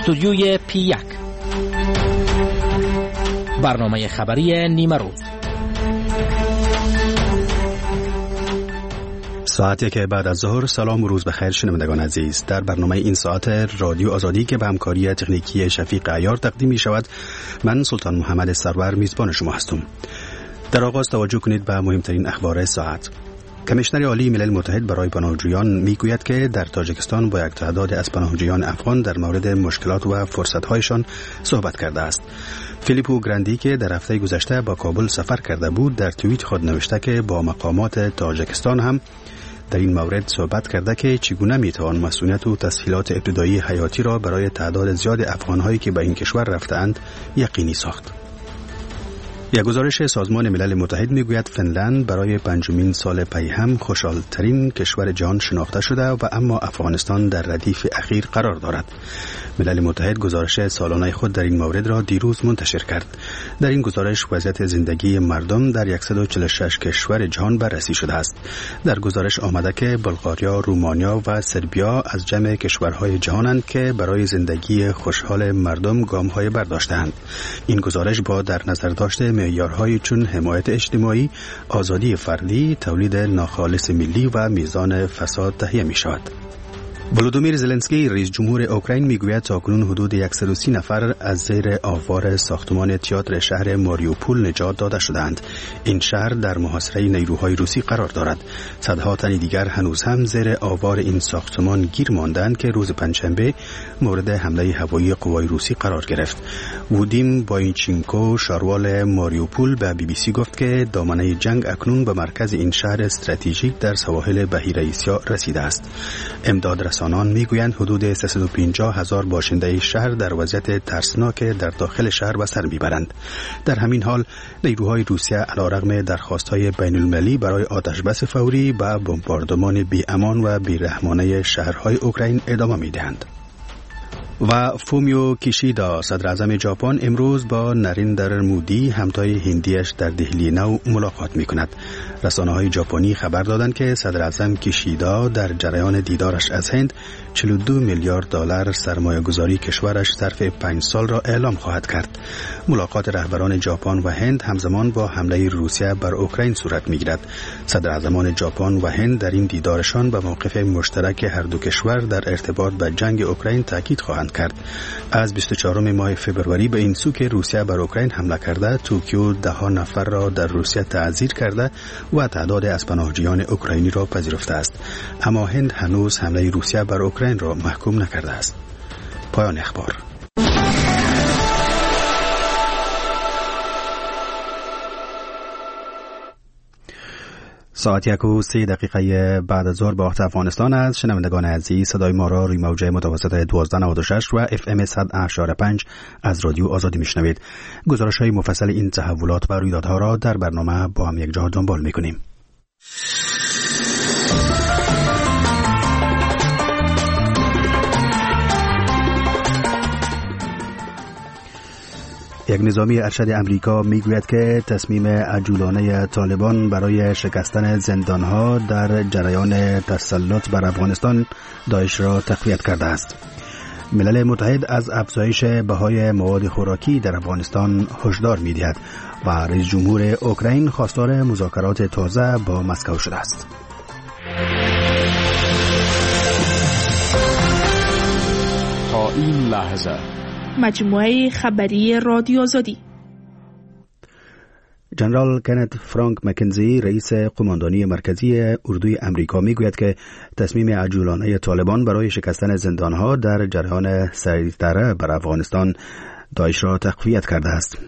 استودیوی P1 برنامه خبری نیمه روز. ساعتی که بعد از ظهر. سلام و روز بخیر شنوندگان عزیز. در برنامه این ساعت رادیو آزادی که به همکاری تکنیکی شفیق عیار تقدیم می شود، من سلطان محمد سرور میزبان شما هستم. در آغاز توجه کنید به مهمترین اخبار ساعت. کمیشنر عالی ملل متحد برای پناهجویان میگوید که در تاجیکستان با یک تعداد از پناهجویان افغان در مورد مشکلات و فرصت‌هایشان صحبت کرده است. فیلیپو گراندی که در هفته گذشته با کابل سفر کرده بود، در توییت خود نوشته که با مقامات تاجیکستان هم در این مورد صحبت کرده که چگونه میتوان مسئولیت و تسهیلات ابتدایی حیاتی را برای تعداد زیاد افغان‌هایی که به این کشور رفته‌اند یقینی ساخت. یک گزارش سازمان ملل متحد میگوید فنلند برای 5مین سال پی هم خوشحال‌ترین کشور جهان شناخته شده و اما افغانستان در ردیف اخیر قرار دارد. ملل متحد گزارش سالانه خود در این مورد را دیروز منتشر کرد. در این گزارش وضعیت زندگی مردم در 146 کشور جهان بررسی شده است. در گزارش آمده که بلغاریا، رومانیا و سربیا از جمع کشورهای جهانند که برای زندگی خوشحال مردم گام‌های برداشته‌اند. این گزارش با در نظر داشته معیارهای چون حمایت اجتماعی، آزادی فردی، تولید ناخالص ملی و میزان فساد تهیه می شود. ولودیمیر زلنسکی رئیس جمهور اوکراین میگوید تاکنون حدود 130 نفر از زیر آوار ساختمان تئاتر شهر ماریوپول نجات داده شدند. این شهر در محاصره نیروهای روسی قرار دارد. صدها تن دیگر هنوز هم زیر آوار این ساختمان گیر ماندند که روز پنجشنبه مورد حمله هوایی قوای روسی قرار گرفت. وودیم باینچینکو شاروال ماریوپول به BBC گفت که دامنه جنگ اکنون به مرکز این شهر استراتژیک در سواحل بحیره آسیا رسیده است. امداد رسانان میگویند حدود 350,000 باشنده شهر در وضعیت ترسناک در داخل شهر به سر میبرند. در همین حال نیروهای روسیه علیرغم درخواست‌های بین‌المللی برای آتشبس فوری به بمباردمان بی‌امان و بی‌رحمانه شهرهای اوکراین ادامه میدهند. و فومیو کیشیدا صدر اعظم ژاپن امروز با نریندر مودی همتای هندیش در دهلی نو ملاقات می‌کند. رسانه‌های ژاپنی خبر دادند که صدر اعظم کیشیدا در جریان دیدارش از هند 42 میلیارد دلار سرمایه‌گذاری کشورش ظرف 5 سال را اعلام خواهد کرد. ملاقات رهبران ژاپن و هند همزمان با حمله روسیه بر اوکراین صورت می‌گیرد. صدر اعظمان ژاپن و هند در این دیدارشان به موقف مشترک هر دو کشور در ارتباط به جنگ اوکراین تاکید خواهند کرد. از 24 ماه فوریه به این سو که روسیه بر اوکراین حمله کرده، توکیو 10 نفر را در روسیه تعزیر کرده و تعداد از پناهجویان اوکراینی را پذیرفته است. اما هند هنوز حمله روسیه بر اوکراین را محکوم نکرده است. پایان اخبار. ساعت 1:03 بعد از ظهر به وقت افغانستان است. شنوندگان عزیز، صدای ما را روی موج متوسط 1296 و FM 100.5 از رادیو آزادی میشنوید. گزارش‌های مفصل این تحولات و رویدادها را در برنامه با هم یک جا دنبال میکنیم. یک نظامی ارشد امریکا میگوید که تصمیم عجولانه طالبان برای شکستن زندانها در جریان تسلط بر افغانستان داعش را تقویت کرده است. ملل متحد از افزایش بهای مواد خوراکی در افغانستان هشدار می‌دهد و رئیس جمهور اوکراین خواستار مذاکرات تازه با مسکو شده است. تا این لحظه مجموعه خبری رادیو آزادی. جنرال کنت فرانک مکنزی رئیس قماندانی مرکزی اردوی امریکا میگوید که تصمیم عجولانه طالبان برای شکستن زندانها در جریان سیطره بر افغانستان داعش را تقویت کرده است.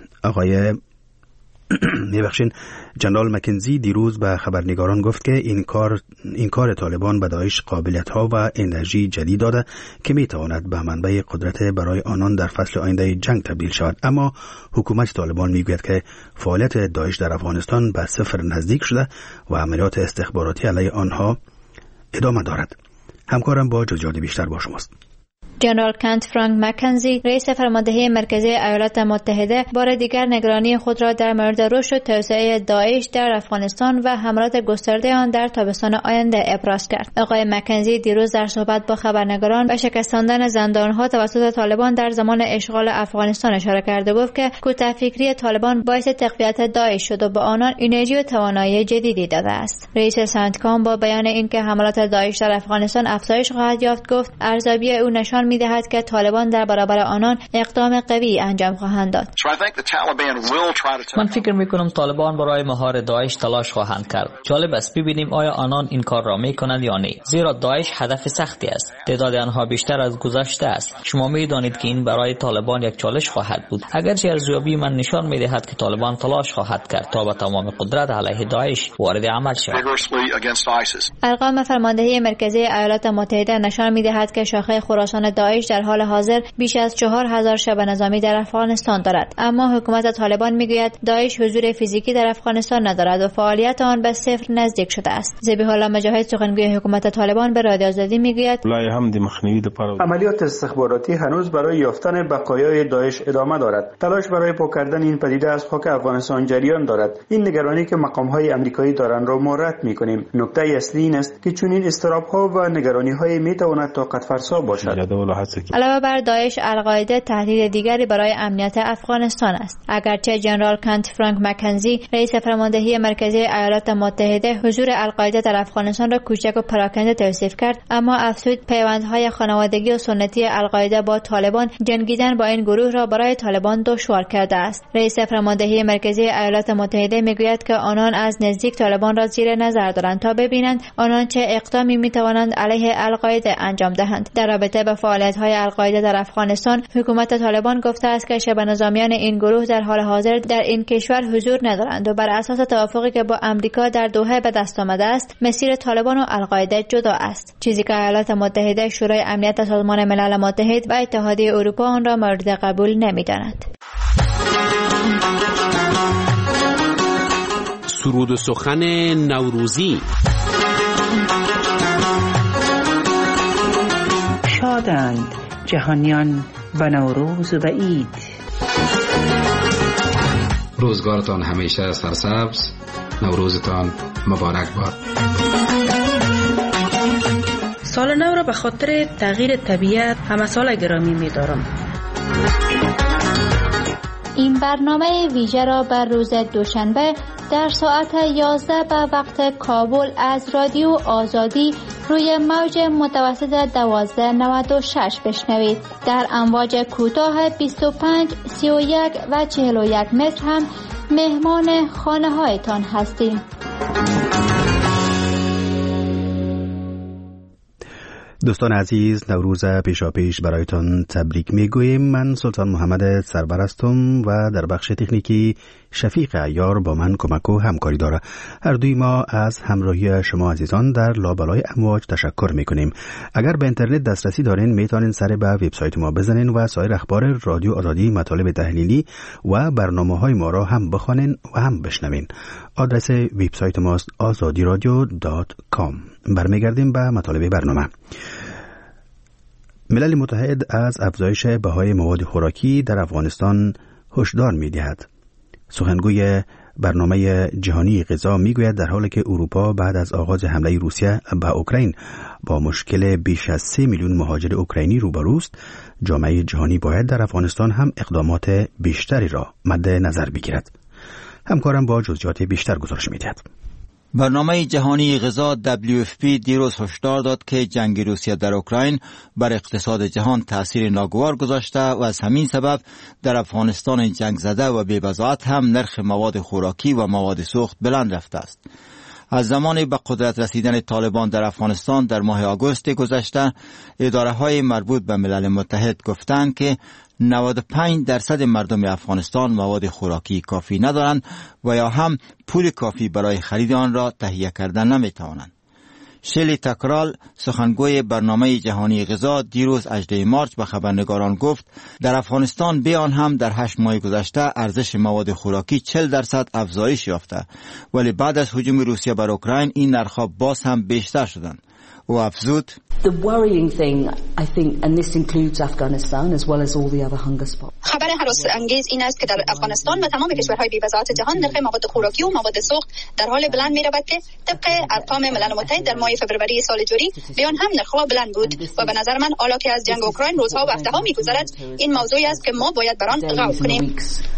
جنرال مکنزی دیروز به خبرنگاران گفت که این کار طالبان به داعش قابلیت‌ها و انرژی جدید داده که می‌تواند به منبع قدرت برای آنان در فصل آینده جنگ تبدیل شود. اما حکومت طالبان میگوید که فعالیت داعش در افغانستان به صفر نزدیک شده و عملیات استخباراتی علیه آنها ادامه دارد. همکارم با جزئیات بیشتر با شماست. جنرال کنت فرانک مکنزی، رئیس فرماندهی مرکزی ایالات متحده، بار دیگر نگرانی خود را در مورد رشد و توسعه داعش در افغانستان و حملات گسترده آن در تابستان آینده ابراز کرد. آقای مکنزی دیروز در صحبت با خبرنگاران به شکستاندن زندانها توسط طالبان در زمان اشغال افغانستان اشاره کرده گفت که کوتاه‌فکری طالبان باعث تقویت داعش شد و به آنان انرژی و توانایی جدیدی داده است. رئیس سنتکام با بیان اینکه حملات داعش در افغانستان افزایش خواهد یافت گفت ارزیابی او نشان می‌دهد که طالبان در برابر آنان اقدام قوی انجام خواهند داد. من فکر می‌کنم طالبان برای مهار داعش تلاش خواهند کرد. جالب است ببینیم آیا آنان این کار را می‌کنند یا نه، زیرا داعش هدف سختی است. تعداد آنها بیشتر از گذشته است. شما می‌دانید که این برای طالبان یک چالش خواهد بود. اگرچه ارزیابی من نشان می‌دهد که طالبان تلاش خواهد کرد تا با تمام قدرت علیه داعش وارد عمل شود. ارقام فرماندهی مرکزی ایالات متحده نشان می‌دهد که شاخه خراسان داعش در حال حاضر بیش از 4000 شب نظامی در افغانستان دارد، اما حکومت طالبان میگوید داعش حضور فیزیکی در افغانستان ندارد و فعالیت آن به صفر نزدیک شده است. ذبیح الله مجاهد، سخنگوی حکومت طالبان، به رادیو آزادی میگوید عملیات استخباراتی هنوز برای یافتن بقایای داعش ادامه دارد. تلاش برای پاک کردن این پدیده از خاک افغانستان جریان دارد. این نگرانی که مقام‌های آمریکایی دارند را ما رد می‌کنیم. نکته اصلی این است که چنین اضطراب‌ها و نگرانی‌های می‌تواند طاقت فرسا باشد. علاوه بر داعش، القاعده تهدید دیگری برای امنیت افغانستان است. اگرچه جنرال کنت فرانک مکنزی، رئیس فرماندهی مرکزی ایالات متحده، حضور القاعده در افغانستان را کوچک و پراکنده توصیف کرد، اما افزود پیوندهای خانوادگی و سنتی القاعده با طالبان جنگیدن با این گروه را برای طالبان دشوار کرده است. رئیس فرماندهی مرکزی ایالات متحده میگوید که آنان از نزدیک طالبان را زیر نظر دارند تا ببینند آنان چه اقدامی میتوانند علیه القاعده انجام دهند. در رابطه با فعالیت‌های القاعده در افغانستان، حکومت طالبان گفته است که شبه نظامیان این گروه در حال حاضر در این کشور حضور ندارند و بر اساس توافقی که با امریکا در دوحه به دست آمده است، مسیر طالبان و القاعده جدا است، چیزی که ایالات متحده، شورای امنیت سازمان ملل متحد و اتحادیه اروپا آن را مورد قبول نمی‌داند. سرود و سخن نوروزی. شادند جهانیان و نوروز و عید. روزگارتان همیشه سرسبز، نوروزتان مبارک باد. سال نو را به خاطر تغییر طبیعت همه سال گرامی می‌دارم. این برنامه ویژه را بر روز دوشنبه در ساعت 11 به وقت کابل از رادیو آزادی روی موج متوسط 1296 بشنوید. در امواج کوتاه 25، 31 و 41 متر هم مهمان خانه هایتان هستیم. دوستان عزیز، نوروز پیشاپیش برایتان تبریک میگوییم. من سلطان محمد سرور هستم و در بخش تکنیکی شفیق عیار با من کمک و همکاری داره. هر دوی ما از همراهی شما عزیزان در لابلای امواج تشکر میکنیم. اگر به اینترنت دسترسی دارین میتونین سر به وبسایت ما بزنین و سایر اخبار رادیو آزادی، مطالب تحلیلی و برنامه‌های ما را هم بخوانین و هم بشنوین. آدرس وبسایت ماست azadiradio.com. برمیگردیم به مطالب برنامه. ملل متحد از افزایش بهای مواد خوراکی در افغانستان هشدار می‌دهد. سخنگوی برنامه جهانی غذا میگوید در حالی که اروپا بعد از آغاز حمله روسیه به اوکراین با مشکل بیش از 3 میلیون مهاجر اوکراینی روبروست، جامعه جهانی باید در افغانستان هم اقدامات بیشتری را مد نظر بگیرد. همکارم با جزئیات بیشتر گزارش می‌دهد. برنامه جهانی غذا WFP دیروز هشدار داد که جنگ روسیه در اوکراین بر اقتصاد جهان تأثیر ناگوار گذاشته و از همین سبب در افغانستان جنگ زده و بی‌بضاعت هم نرخ مواد خوراکی و مواد سوخت بلند رفته است. از زمان به قدرت رسیدن طالبان در افغانستان در ماه آگوست گذشته، اداره‌های مربوط به ملل متحد گفتند که 95% مردم افغانستان مواد خوراکی کافی ندارند و یا هم پول کافی برای خرید آن را تهیه کردن نمی‌توانند. شلی تکرال، سخنگوی برنامه جهانی غذا، دیروز 18 مارس به خبرنگاران گفت در افغانستان به آن هم در 8 ماه گذشته ارزش مواد خوراکی 40% افزایش یافته، ولی بعد از هجوم روسیه بر اوکراین این نرخ‌ها باز هم بیشتر شدند. او افزود The worrying thing, I think, and this includes Afghanistan as well as all the other hunger spots. خبر هراس انگیز این است که در افغانستان و تمام کشورهای بی‌وضاحت جهان نرخ مواد خوراکی و مواد سوخت در حال بلند می‌رود که طبق ارقام ملل متحد در ماه فوریه سال جاری بیان هم نرخ‌ها بلند بود و به نظر من حالا که از جنگ اوکراین روزها و هفته‌ها می‌گذرد این موضوعی است که ما باید بر آن غور کنیم.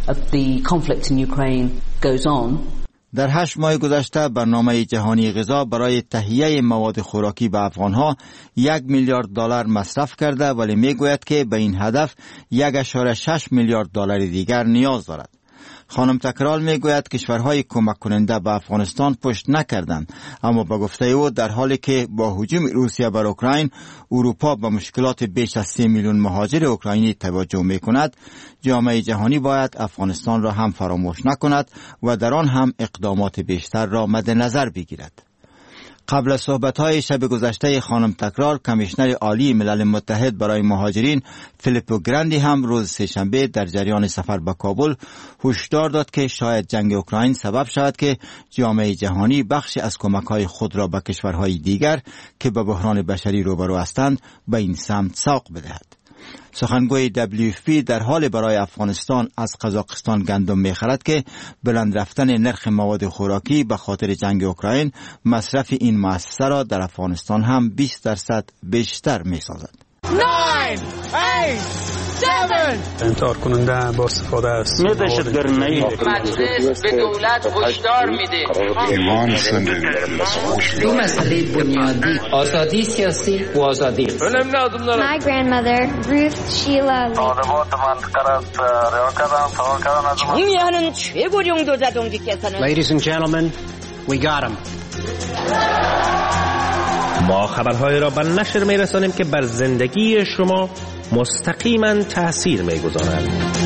در 8 ماه گذشته برنامه جهانی غذا برای تهیه مواد خوراکی به افغانها 1 میلیارد دلار مصرف کرده، ولی میگوید که به این هدف 1.6 میلیارد دلار دیگر نیاز دارد. خانم تکرال میگوید کشورهای کمک کننده به افغانستان پشت نکردند، اما با گفته او در حالی که با هجوم روسیه بر اوکراین اروپا به مشکلات بیش از 3 میلیون مهاجر اوکراینی توجه میکند، جامعه جهانی باید افغانستان را هم فراموش نکند و در آن هم اقدامات بیشتر را مد نظر بگیرد. قبل از صحبت‌های شب گذشته خانم تکرار، کمیشنر عالی ملل متحد برای مهاجرین فیلیپو گراندی هم روز سه‌شنبه در جریان سفر به کابل هشدار داد که شاید جنگ اوکراین سبب شود که جامعه جهانی بخشی از کمک‌های خود را به کشورهای دیگر که به بحران بشری روبرو هستند به این سمت سوق بدهد. سخنگوی WFP در حال برای افغانستان از قزاقستان گندم می‌خرد که بلند رفتن نرخ مواد خوراکی به خاطر جنگ اوکراین مصرف این مؤسسه را در افغانستان هم 20% بیشتر می‌سازد. 9 8 7 انتحار کننده با استفاده است. مجلس به دولت هشدار میده دو مسئله بنیادی: آزادی سیاسی و آزادی. My grandmother, Ruth Sheila Lee. Ladies and gentlemen, we got him. ما خبرهای را به نشر می‌رسانیم که بر زندگی شما مستقیما تأثیر می‌گذارند.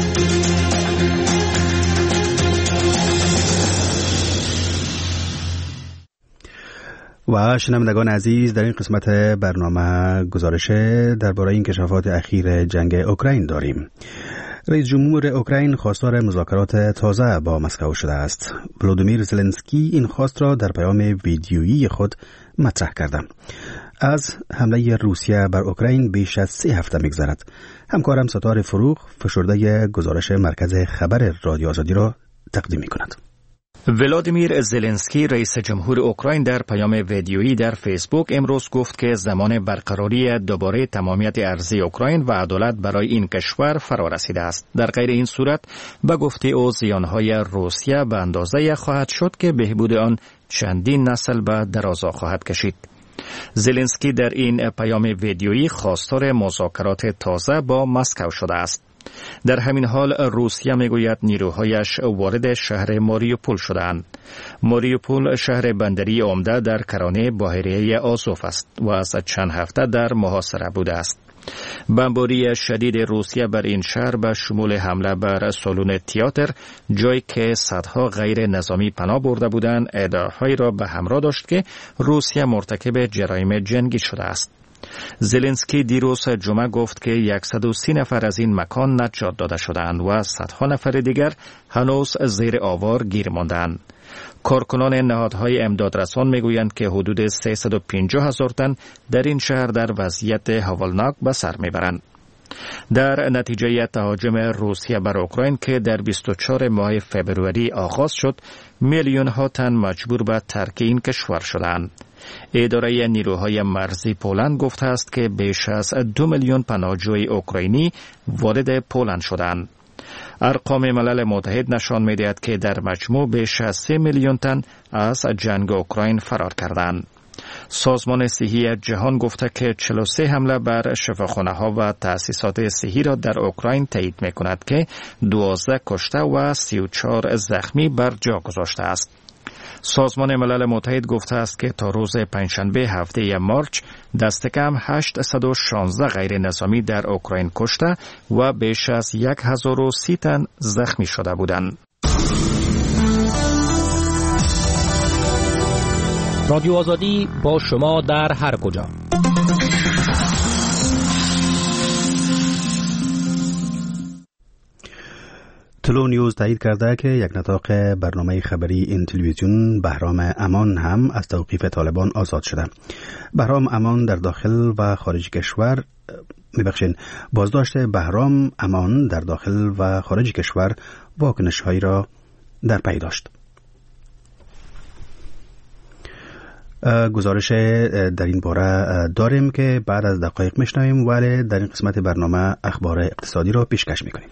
و شنوندگان عزیز، در این قسمت برنامه گزارش درباره انکشافات اخیر جنگ اوکراین داریم. رئیس جمهور اوکراین خواستار مذاکرات تازه با مسکو شده است. ولودیمیر زلنسکی این خواست را در پیام ویدیویی خود مطرح کرده. از حمله روسیه بر اوکراین بیش از 3 هفته می‌گذرد. همکارم ستاره فروغ فشرده گزارش مرکز خبر رادیو آزادی را تقدیم می‌کند. ولادیمیر زلنسکی رئیس جمهور اوکراین در پیام ویدیویی در فیسبوک امروز گفت که زمان برقراری دوباره تمامیت ارضی اوکراین و عدالت برای این کشور فرا رسیده است. در غیر این صورت به گفته او زیانهای روسیه به اندازه خواهد شد که بهبود آن چندین نسل به درازا خواهد کشید. زلنسکی در این پیام ویدیویی خواستار مذاکرات تازه با مسکو شده است. در همین حال روسیه میگوید نیروهایش وارد شهر ماریوپول شدند. ماریوپول شهر بندری عمده در کرانه بحیره آزوف است و از چند هفته در محاصره بوده است. بمباری شدید روسیه بر این شهر به شمول حمله بر سالن تئاتر، جایی که صدها غیر نظامی پناه برده بودند، ادعاهایی را به همراه داشت که روسیه مرتکب جرایم جنگی شده است. زلنسکی دیروز جمعه گفت که 130 نفر از این مکان نجات داده شدند و صدها نفر دیگر هنوز زیر آوار گیر ماندند. کارکنان نهادهای امدادرسان میگویند که حدود 350,000 تن در این شهر در وضعیت هولناک به سر میبرند. در نتیجه تهاجم روسیه بر اوکراین که در 24 ماه فوریه آغاز شد، میلیون ها تن مجبور به ترک این کشور شدند. اداره نیروهای مرزی پولند گفته است که بیش از 2 میلیون پناهجوی اوکراینی وارد پولند شدند. ارقام ملل متحد نشان می‌دهد که در مجموع بیش از 3 میلیون تن از جنگ اوکراین فرار کردند. سازمان صحی جهان گفته که 43 حمله بر شفاخانه‌ها و تأسیسات صحی را در اوکراین تایید می‌کند که 12 کشته و 34 زخمی بر جا گذاشته است. سازمان ملل متحد گفته است که تا روز پنجشنبه هفته مارچ دست کم 816 غیر نظامی در اوکراین کشته و بیش از 1030 تن زخمی شده بودند. رادیو آزادی با شما در هر کجا. تلو نیوز تایید کرده که یک نطاق برنامه خبری این تلویزیون بهرام امان هم از توقیف طالبان آزاد شده. بهرام امان در داخل و خارج کشور بازداشت بهرام امان در داخل و خارج کشور واکنش‌هایی را در پی داشت. گزارش در این باره داریم که بعد از دقایق میشنویم، ولی در این قسمت برنامه اخبار اقتصادی را پیشکش میکنیم.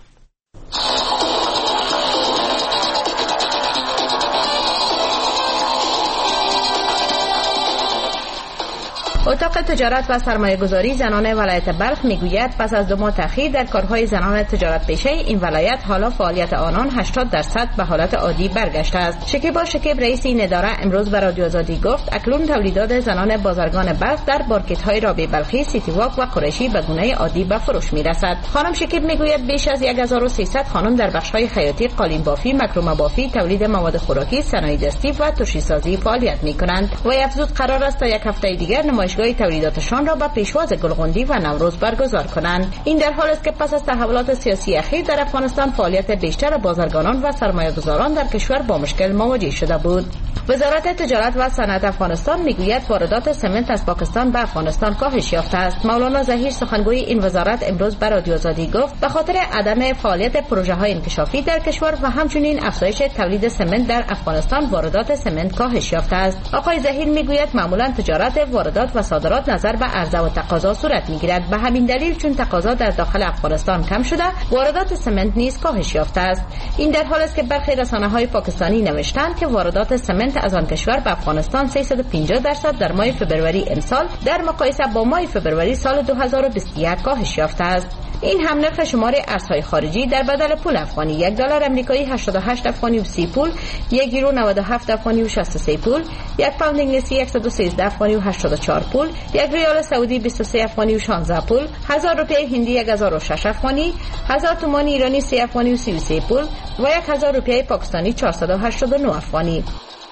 اتاق تجارت و سرمایه گذاری زنان ولایت بلخ میگوید پس از 2 ماه تأخیر در کارهای زنان تجارت پیشه این ولایت، حالا فعالیت آنان 80% به حالت عادی برگشته است. شکیبا شکیب رئیس این اداره امروز به رادیو آزادی گفت اکنون تولیدات زنان بازرگان بلخ در مارکت‌های رابعه بلخی، سیتی واک و قریشی به گونه عادی به فروش میرسد. خانم شکیب میگوید بیش از 1300 خانم در بخش‌های خیاطی، قالین بافی، مکرمه بافی، تولید مواد خوراکی، صنایع دستی و ترشی سازی فعالیت می‌کنند. و افزود قرار است تا یک هفته دیگر نمایشگاه تولیداتشان را به پیشواز گلغندی و نوروز برگزار کنند. این در حالی است که پس از تحولات سیاسی اخیر در افغانستان فعالیت بیشتر بازرگانان و سرمایه‌گذاران در کشور با مشکل مواجه شده بود. وزارت تجارت و صنعت افغانستان میگوید واردات سمنت از پاکستان به افغانستان کاهش یافته است. مولانا ظهیر سخنگوی این وزارت امروز به رادیو آزادی گفت به خاطر عدم فعالیت پروژه‌های انکشافی در کشور و همچنین افزایش تولید سمنت در افغانستان واردات سمنت کاهش یافته است. آقای ظهیر میگوید معمولا تجارت، واردات و صادرات نظر به عرضه و تقاضا صورت میگیرد. به همین دلیل چون تقاضا در داخل افغانستان کم شده، واردات سمنت نیز کاهش یافته است. این در حالی است که برخی رسانه‌های پاکستانی نوشتند که واردات سمنت از آن کشور به افغانستان 350% در ماه فبروری امسال در مقایسه با ماه فبروری سال 2021 کاهش یافته است. این هم نرخ شمار ارزهای خارجی در بدل پول افغانی: 1 دلار آمریکایی 88 افغانی و 30 پول، 1 یورو 97 افغانی و 63 پول، 1 پوند انگلیسی 113 افغانی و 84 پول، 1 ریال سعودی 23 افغانی و 16 پول، 1000 روپیه هندی 1006 افغانی، 1000 تومان ایرانی 3 افغانی و 33 پول و 1000 روپیه پاکستانی 489 افغانی.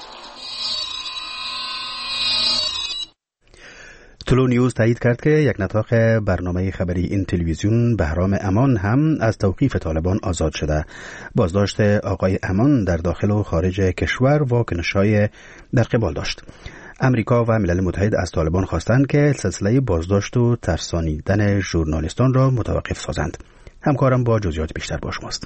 تلو نیوز تایید کرد که یک نطاق برنامه خبری این تلویزیون بهرام امان هم از توقیف طالبان آزاد شده. بازداشت آقای امان در داخل و خارج کشور واکنش‌های در قبال داشت. امریکا و ملل متحد از طالبان خواستند که سلسله بازداشت و ترسانیدن ژورنالیستان را متوقف سازند. همکارم با جزئیات بیشتر با شماست.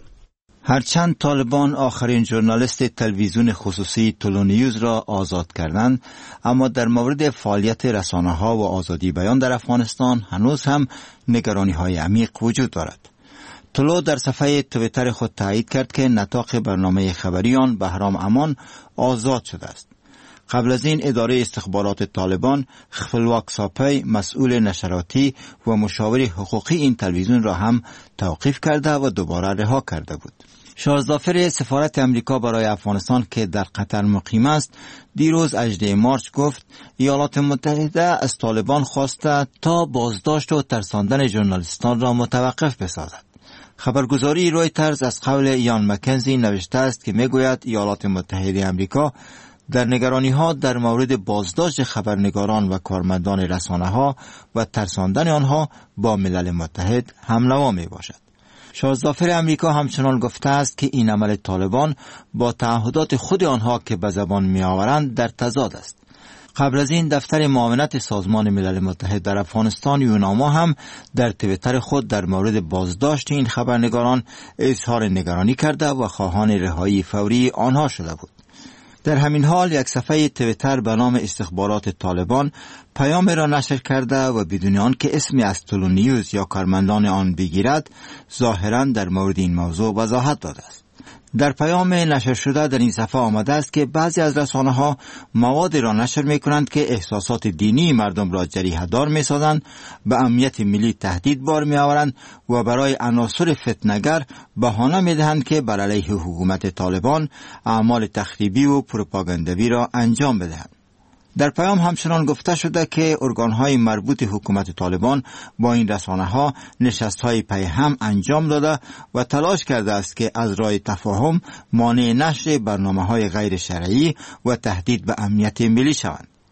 هرچند طالبان آخرین ژورنالیست تلویزیون خصوصی تلو نیوز را آزاد کردند، اما در مورد فعالیت رسانه‌ها و آزادی بیان در افغانستان هنوز هم نگرانی‌های عمیق وجود دارد. تلو در صفحه توییتر خود تایید کرد که نطاق برنامه خبری آن بهرام امان آزاد شده است. قبل از این اداره استخبارات طالبان خپلواک ساپی، مسئول نشراتی و مشاور حقوقی این تلویزیون را هم توقیف کرده و دوباره رها کرده بود. شارظافر سفارت امریکا برای افغانستان که در قطر مقیم است، دیروز 18 مارس گفت ایالات متحده از طالبان خواسته تا بازداشت و ترساندن ژورنالیستان را متوقف بسازد. خبرگزاری رویترز از قول یان مکنزی نوشته است که میگوید ایالات متحده امریکا در نگرانی‌ها در مورد بازداشت خبرنگاران و کارمندان رسانه‌ها و ترساندن آنها با ملل متحد هم‌نوا میباشد. شارظافر امریکا همچنان گفته است که این عمل طالبان با تعهدات خود آنها که به زبان می‌آورند در تضاد است. قبل از این دفتر معاونت سازمان ملل متحد در افغانستان یوناما هم در توییتر خود در مورد بازداشت این خبرنگاران اظهار نگرانی کرده و خواهان رهایی فوری آنها شده بود. در همین حال یک صفحه توییتر به نام استخبارات طالبان پیام را نشر کرده و بدون آن که اسمی از تلو نیوز یا کارمندان آن بگیرد ظاهراً در مورد این موضوع وضاحت داده است. در پیام نشر شده در این صفحه آمده است که بعضی از رسانه‌ها مواد را نشر می‌کنند که احساسات دینی مردم را جریحه‌دار می‌سازند، به امنیت ملی تهدید بار می‌آورند و برای عناصر فتنه‌گر بهانه می‌دهند که بر علیه حکومت طالبان اعمال تخریبی و پروپاگاندوی را انجام بدهند. در پیام همچنان گفته شده که ارگان‌های مربوط حکومت طالبان با این رسانه‌ها نشست‌های پیهم انجام داده و تلاش کرده است که از راه تفاهم مانع نشر برنامه‌های غیر شرعی و تهدید به امنیت ملی شوند.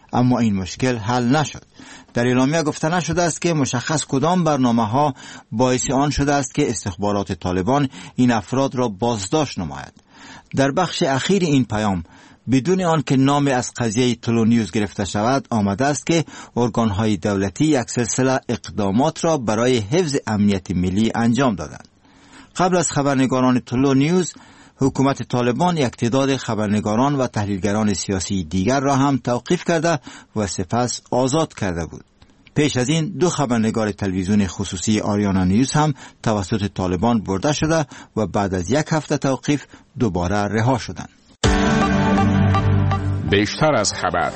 اما این مشکل حل نشد. در اعلامیه گفته نشده است که مشخص کدام برنامه‌ها باعث آن شده است که استخبارات طالبان این افراد را بازداشت نماید. در بخش اخیر این پیام بدون آن که نام از قضیه تلو نیوز گرفته شود آمده است که ارگان‌های دولتی یک سلسله اقدامات را برای حفظ امنیت ملی انجام دادند. قبل از خبرنگاران تلو نیوز، حکومت طالبان یک تعداد خبرنگاران و تحلیلگران سیاسی دیگر را هم توقیف کرده و سپس آزاد کرده بود. پیش از این 2 خبرنگار تلویزیون خصوصی آریانا نیوز هم توسط طالبان برده شده و بعد از 1 هفته توقیف دوباره رها شدند. بیشتر از خبر.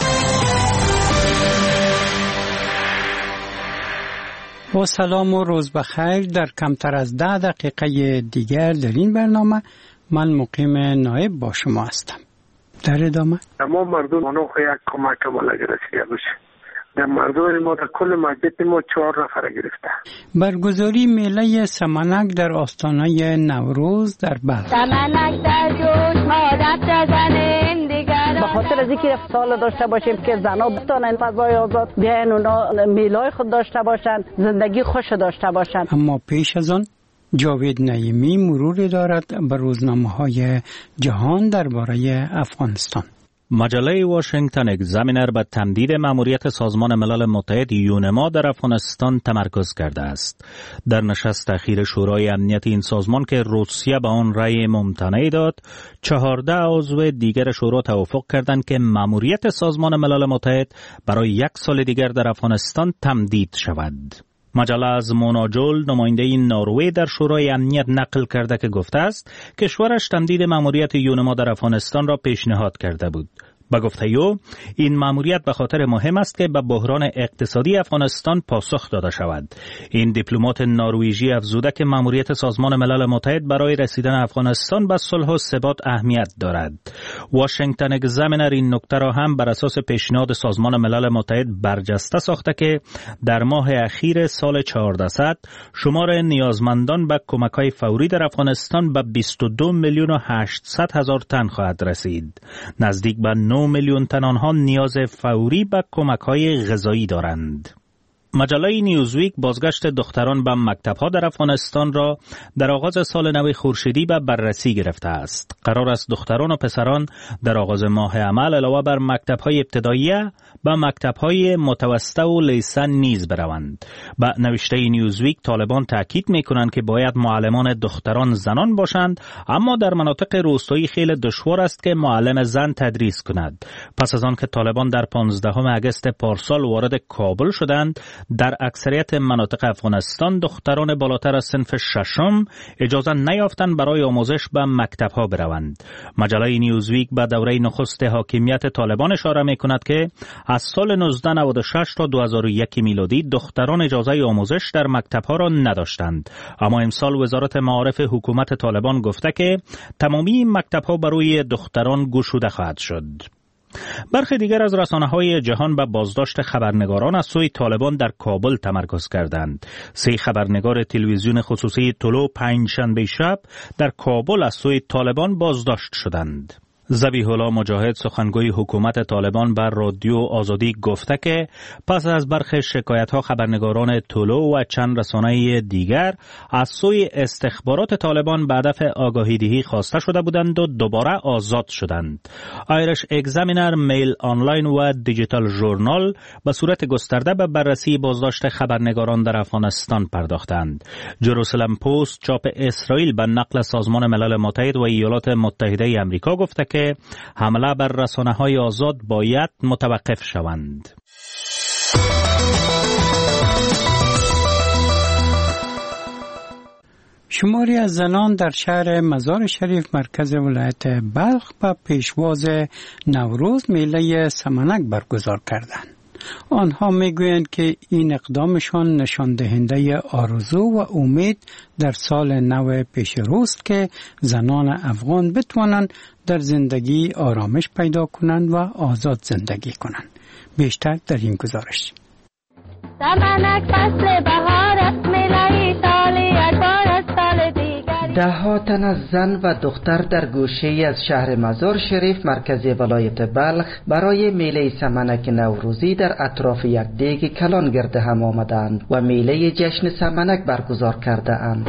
با سلام و روز بخیر. در کمتر از 10 دقیقه دیگر در این برنامه من مقیم نایب با شما هستم. در ادامه تمام مردم منو یک کمک بالا گرفته باشه. در مردم ما در کل مسجد ما 4 نفر گرفته. برگزاری میله سمنک در آستانه نوروز در بلخ. سمنک در جوش مادت بزنیم دیگر. به خاطر از اینکه سال داشته باشیم که زنا بتونن فضای آزاد بیاین اونا میلای خود داشته باشن، زندگی خوش داشته باشن. اما پیش از آن جاوید نعیمی مروری دارد به روزنامه‌های جهان درباره افغانستان. مجله واشنگتن اگزامینر به تمدید مأموریت سازمان ملل متحد یونما در افغانستان تمرکز کرده است. در نشست اخیر شورای امنیت این سازمان که روسیه به آن رأی ممتنع داد، 14 عضو دیگر شورا توافق کردند که مأموریت سازمان ملل متحد برای 1 سال دیگر در افغانستان تمدید شود. مجله از مناجل نماینده نروژ در شورای امنیت نقل کرده که گفته است کشورش تمدید مأموریت یونما در افغانستان را پیشنهاد کرده بود. با گفته او این مأموریت به خاطر مهم است که به بحران اقتصادی افغانستان پاسخ داده شود. این دیپلمات نروژی افزوده که مأموریت سازمان ملل متحد برای رسیدن افغانستان به صلح و ثبات اهمیت دارد. واشنگتن اگزامینر این نکته را هم بر اساس پیشنهاد سازمان ملل متحد برجسته ساخته که در ماه اخیر سال 1400 شمار نیازمندان به کمک‌های فوری در افغانستان به 22 میلیون و 800 هزار تن خواهد رسید. نزدیک به 9 میلیون تن آنها نیاز فوری به کمک‌های غذایی دارند. مجله نیوزویک بازگشت دختران به مکتب‌ها در افغانستان را در آغاز سال نو خورشیدی به بررسی گرفته است. قرار است دختران و پسران در آغاز ماه عمل علاوه بر مکتب‌های ابتداییه به مکتب‌های متوسطه و لیسن نیز بروند. با نوشته نیوزویک طالبان تاکید می‌کنند که باید معلمان دختران زنان باشند، اما در مناطق روستایی خیلی دشوار است که معلم زن تدریس کند. پس از آن که طالبان در 15 اگست پارسال وارد کابل شدند، در اکثریت مناطق افغانستان دختران بالاتر از صنف 6 اجازه نیافتند برای آموزش به مکتب‌ها بروند. مجله نیوزویک به دوره نخست حاکمیت طالبان اشاره می‌کند که از سال 1996 تا 2001 میلادی دختران اجازه آموزش در مکتب‌ها را نداشتند، اما امسال وزارت معارف حکومت طالبان گفته که تمامی مکتب‌ها برای دختران گشوده خواهد شد. برخی دیگر از رسانه‌های جهان به بازداشت خبرنگاران از سوی طالبان در کابل تمرکز کردند. 3 خبرنگار تلویزیون خصوصی طلوع پنجشنبه شب در کابل از سوی طالبان بازداشت شدند. ذبیح الله مجاهد سخنگوی حکومت طالبان بر رادیو آزادی گفته که پس از برخی شکایت‌ها خبرنگاران طلوع و چند رسانه دیگر از سوی استخبارات طالبان به هدف آگاهی‌دهی خواسته شده بودند و دوباره آزاد شدند. آیرش اگزامینر، میل آنلاین و دیجیتال ژورنال به صورت گسترده به بررسی بازداشت خبرنگاران در افغانستان پرداختند. جروسلم پست چاپ اسرائیل به نقل سازمان ملل متحد و ایالات متحده آمریکا گفته که حمله بر رسانه‌های آزاد باید متوقف شوند. شماری از زنان در شهر مزار شریف مرکز ولایت بلخ به پیشواز نوروز میله سمنک برگزار کردند. آنها میگویند که این اقدامشان نشان دهنده آرزو و امید در سال نو پیش روست که زنان افغان بتوانند در زندگی آرامش پیدا کنند و آزاد زندگی کنند. بیشتر در این گزارش. سمنک فصل بهار است، میله سال یک بار است، سال دیگری 10 تن از زن و دختر در گوشه‌ای از شهر مزار شریف مرکز ولایت بلخ برای میله سمنک نوروزی در اطراف یک دیگ کلان گرد هم آمدند و میله جشن سمنک برگزار کرده اند.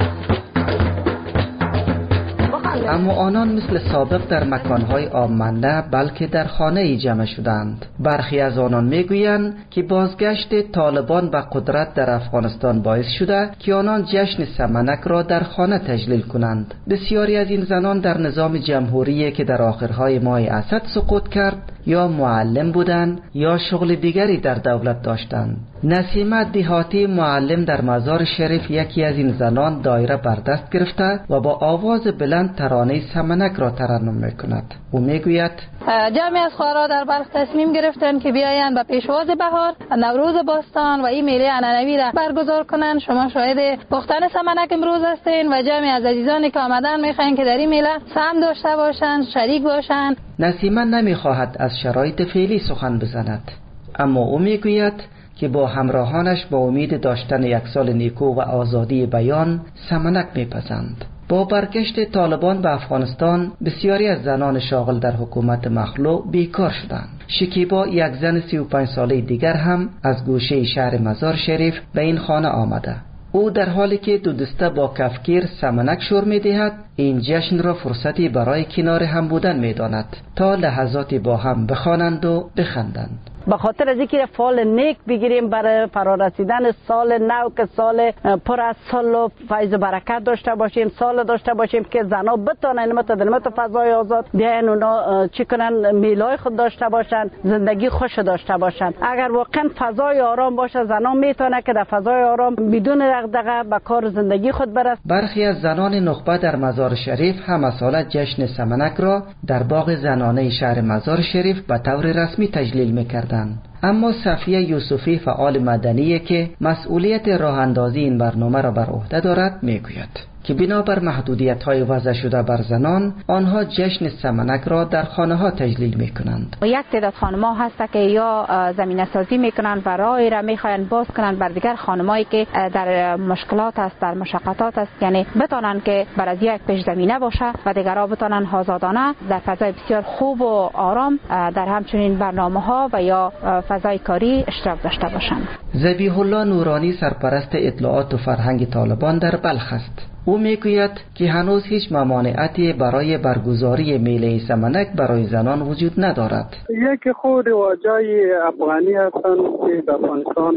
اما آنان مثل سابق در مکانهای عام نه، بلکه در خانه جمع شدند. برخی از آنان میگویند که بازگشت طالبان به قدرت در افغانستان باعث شده که آنان جشن سمنک را در خانه تجلیل کنند. بسیاری از این زنان در نظام جمهوری که در آخرهای ماه اسد سقوط کرد یا معلم بودند یا شغل دیگری در دولت داشتند. نسیمه دیهاتی معلم در مزار شریف یکی از این زنان دایره بر دست گرفته و با آواز بلند ترانه سمنک را ترنم میکند. او میگوید جمعی از خواهرها در بلخ تصمیم گرفتند که بیایند به پیشواز بهار نوروز باستان و این میله عنعنوی را برگزار کنند. شما شاهد پختن سمنک امروز هستین و جمعی از عزیزانی که آمدن میخواین که در این میله سهم داشته باشند، شریک باشند. نسیمه نمیخواهد از شرایط فعلی سخن بزند، اما او میگوید که با همراهانش با امید داشتن یک سال نیکو و آزادی بیان سمنک میپزند. با برگشت طالبان به افغانستان بسیاری از زنان شاغل در حکومت مخلوع بیکار شدند. شکیبا یک زن 35 ساله دیگر هم از گوشه شهر مزار شریف به این خانه آمده. او در حالی که دو دسته با کفگیر سمنک شور می‌دهد، این جشن را فرصتی برای کنار هم بودن می‌داند تا لحظاتی با هم بخوانند و بخندند. به خاطر از اینکه فال نیک بگیریم برای فرارسیدن سال نو که سال پر از صلح و فیض و برکت داشته باشیم، سال داشته باشیم که زنا بتونن متدلمت فضای آزاد بیاین اونا چی کنن، میلای خود داشته باشن، زندگی خوش داشته باشن. اگر واقعا فضای آرام باشه زنا میتونه که در فضای آرام بدون دغدغه به کار زندگی خود برسه. برخی از زنان نخبه در مزار شریف هم سال جشن سمنک را در باغ زنانه شهر مزار شریف به طور رسمی تجلیل میکردند. اما صفیه یوسفی فعال مدنی که مسئولیت راه اندازی این برنامه را بر عهده دارد میگوید که بنابر محدودیت‌های وضع شده بر زنان، آنها جشن سمنک را در خانه‌ها تجلیل می‌کنند. یک تعداد خانم‌ها هست که یا زمینه‌سازی می‌کنند و راهی را می‌خواهند باز کنند بر دیگر خانمایی که در مشکلات است، در مشقات است، یعنی بتونن که بر از یک پیش زمینه باشه و دیگرها بتونن آزادانه در فضای بسیار خوب و آرام در همچنین برنامه‌ها و یا فضای کاری اشتراک داشته باشند. ذبیح الله نورانی سرپرست اطلاعات و فرهنگ طالبان در بلخ است. او میگوید که هنوز هیچ ممانعتی برای برگزاری میله سمنک برای زنان وجود ندارد. یک خود رواجای افغانی هستند که در افغانستان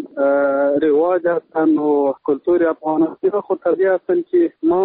رواج هستند و کلتور افغانی را خود طبیعی هستند که ما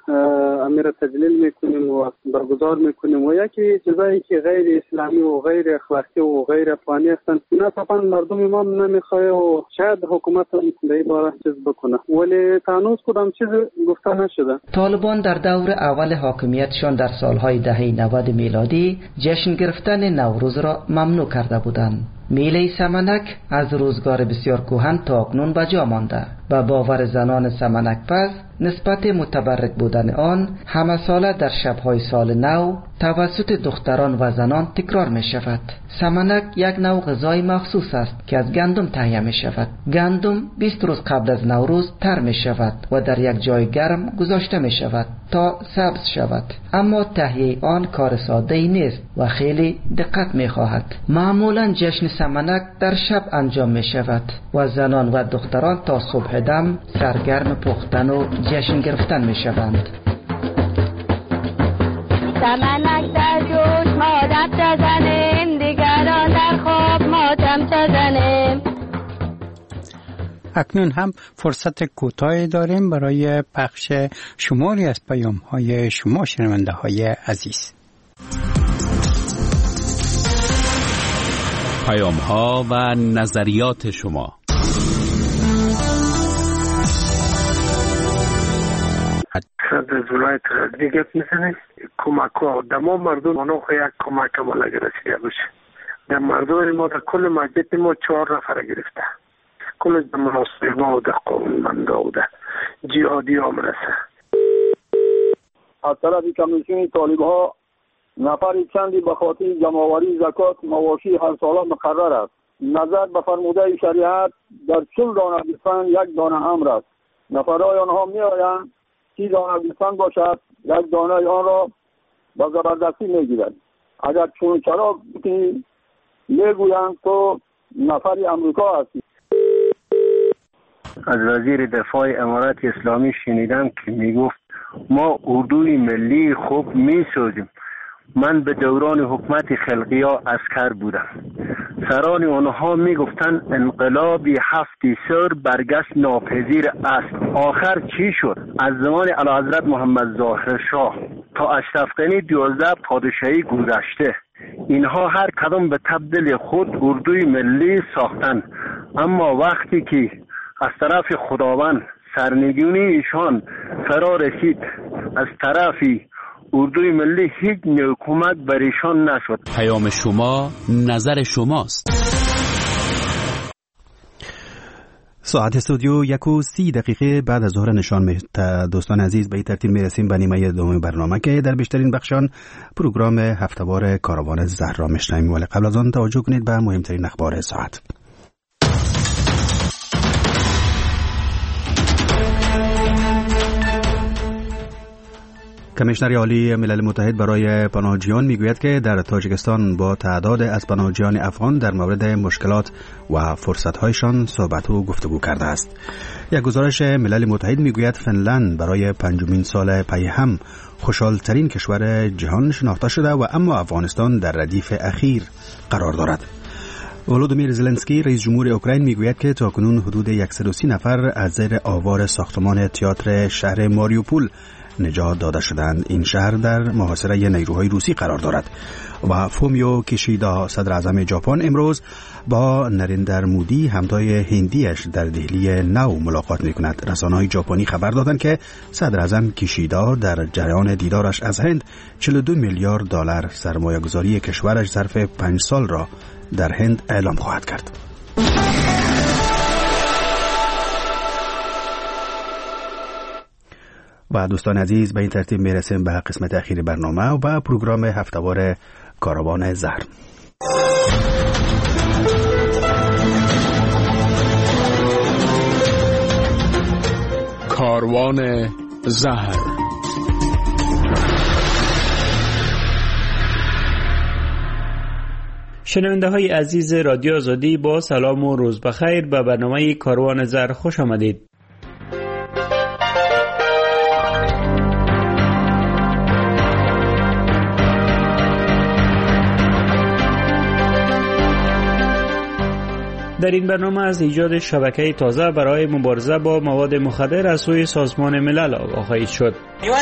امیر تجلیل میکنیم و برگزار میکنیم و یکی چیزایی که غیر اسلامی و غیر اخلاقی و غیر افغانی هستند اینا طبعا مردم ما نمیخواه و شاید حکومت هم به این باره چیز بکنه، ولی هنوز کدام چیز گفته نشده. طالبان در دور اول حاکمیتشان در سالهای دهه 90 میلادی جشن گرفتن نوروز را ممنوع کرده بودند. میله سمنک از روزگار بسیار کهن تا اکنون به جا مانده و باور زنان سمنک پز نسبت متبرک بودن آن همه ساله در شبهای سال نو توسط دختران و زنان تکرار می شود. سمنک یک نوع غذای مخصوص است که از گندم تهیه می شود. گندم 20 روز قبل از نوروز تر می شود و در یک جای گرم گذاشته می شود تا سبز شود. اما تهیه آن کار ساده ای نیست و خیلی دقت می خواهد. معمولا جشن سمنک در شب انجام می شود و زنان و دختران تا صبح دم سرگرم پختن و جشن گرفتن می شوند. سمنک در جوش ما دب بزنیم، دیگران در خواب ماتم بزنیم. اکنون هم فرصت کوتاهی داریم برای پخش شماری از پیام‌های شما شنونده‌های عزیز. پیام‌ها و نظریات شما. از ولایت دیگه میزنه کمک ها دما مردم منو یک کمک بالا گرسیده باشه. در مردم ما در کل مجلس ما 4 نفر گرفته، کل در مناسب ما و در قانونمندا و در جهادی ها مرسه. از طرف کمیسیون طالب ها نفر چندی به خاطر جمع‌آوری زکات مواشی هر ساله مقرر است. نظر به فرموده شریعت در 40 دانه بفن 1 دانه امر است. نفرای آنها می آیند 30 دانه گوسفند باشد، یک دانه آن را با زبردستی میگیرد. اگر چون چرا بکنی میگویند تو نفر امریکا هستی. از وزیر دفاع امارات اسلامی شنیدم که میگفت ما اردوی ملی خوب میسازیم. من به دوران حکومت خلقیا عسکر بودم. سران آنها میگفتن انقلابی 7 سر برگشت ناپذیر است. آخر چی شد؟ از زمان اعلیحضرت محمد ظاهر شاه تا اشرف غنی 12 پادشاهی گذشته. اینها هر کدام به تبدیل خود اردوی ملی ساختن، اما وقتی که از طرف خداوند سرنگونی ایشان فرا رسید، از طرفی اردوی ملی هیچ کمک بر ایشان نشد. پیام شما نظر شماست. ساعت استودیو 1:30 بعد از ظهر نشان دوستان عزیز، به این ترتیب میرسیم به نیمه دوم برنامه که در بیشترین بخشان پروگرام هفتهوار کاروان زهر را میشنویم، ولی قبل از آن توجه کنید به مهمترین اخبار ساعت. کمیشنر عالی ملل متحد برای پناهجویان میگوید که در تاجیکستان با تعداد از پناهجویان افغان در مورد مشکلات و فرصت‌هایشان صحبت و گفتگو کرده است. یک گزارش ملل متحد میگوید فنلند برای 5مین سال پی هم خوشحال‌ترین کشور جهان شناخته شده و اما افغانستان در ردیف اخیر قرار دارد. ولودیمیر زلنسکی رئیس جمهور اوکراین میگوید که تاکنون حدود 130 نفر از زیر آوار ساختمان تئاتر شهر ماریوپول نجات داده شدند. این شهر در محاصره نیروهای روسی قرار دارد. و فومیو کیشیدا صدر اعظم ژاپن امروز با نریندر مودی همتای هندیش در دهلی نو ملاقات میکند. رسانه‌های ژاپنی خبر دادند که صدر اعظم کیشیدا در جریان دیدارش از هند 42 میلیارد دلار سرمایه گذاری کشورش ظرف 5 سال را در هند اعلام خواهد کرد. و دوستان عزیز، به این ترتیب میرسیم به قسمت اخیر برنامه و به پروگرام هفتهوار کاروان زهر. کاروان زهر. شنونده های عزیز رادیو آزادی، با سلام و روز بخیر به برنامه کاروان زهر خوش آمدید. در این برنامه از ایجاد شبکه تازه برای مبارزه با مواد مخدر از سوی سازمان ملل آگاهی خواهید شد.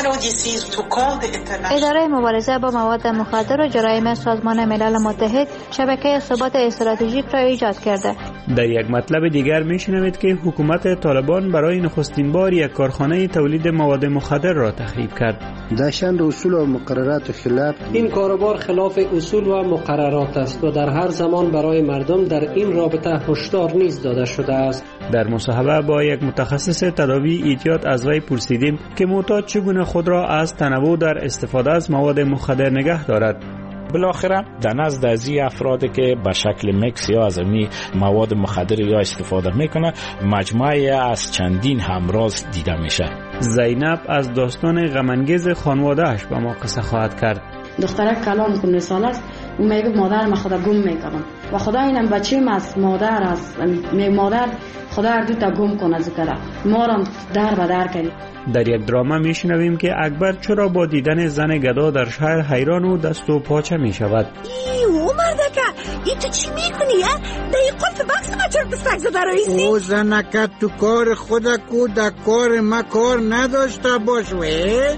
اداره مبارزه با مواد مخدر و جرایم سازمان ملل متحد شبکه ثبات استراتژیک را ایجاد کرده. در یک مطلب دیگر میشنوید که حکومت طالبان برای نخستین بار یک کارخانه تولید مواد مخدر را تخریب کرد. داشتن اصول و مقررات خلاف این کاروبار خلاف اصول و مقررات است و در هر زمان برای مردم در این رابطه هشدار نیز داده شده است. در مصاحبه با یک متخصص تداوی ایتیاد از وی پرسیدیم که معتاد چگونه خود را از تنوع در استفاده از مواد مخدر نگه دارد. بالاخره در نزد از این افرادی که به شکل میکس یا از این مواد مخدر یا استفاده میکنه، مجموعه از چندین همراز دیده میشه. زینب از داستان غم‌انگیز خانواده‌اش با ما قصه خواهد کرد. دخترک کلام کنه سال است و میگه مادر ما خدا گم میکنم و خدا اینم بچه‌م از مادر است، مادر خدا هر دو تا گم کنه ذکر ما را در به در کنه. در یک دراما میشنویم که اکبر چرا با دیدن زن گدا در شهر حیران و دست و پاچه میشود. او مردکه این تو چی میکنی؟ در قلف بکس ما چرا بستک زده رئیسی؟ او زنکت تو کار خدا کو در کار ما کار نداشته باشوه.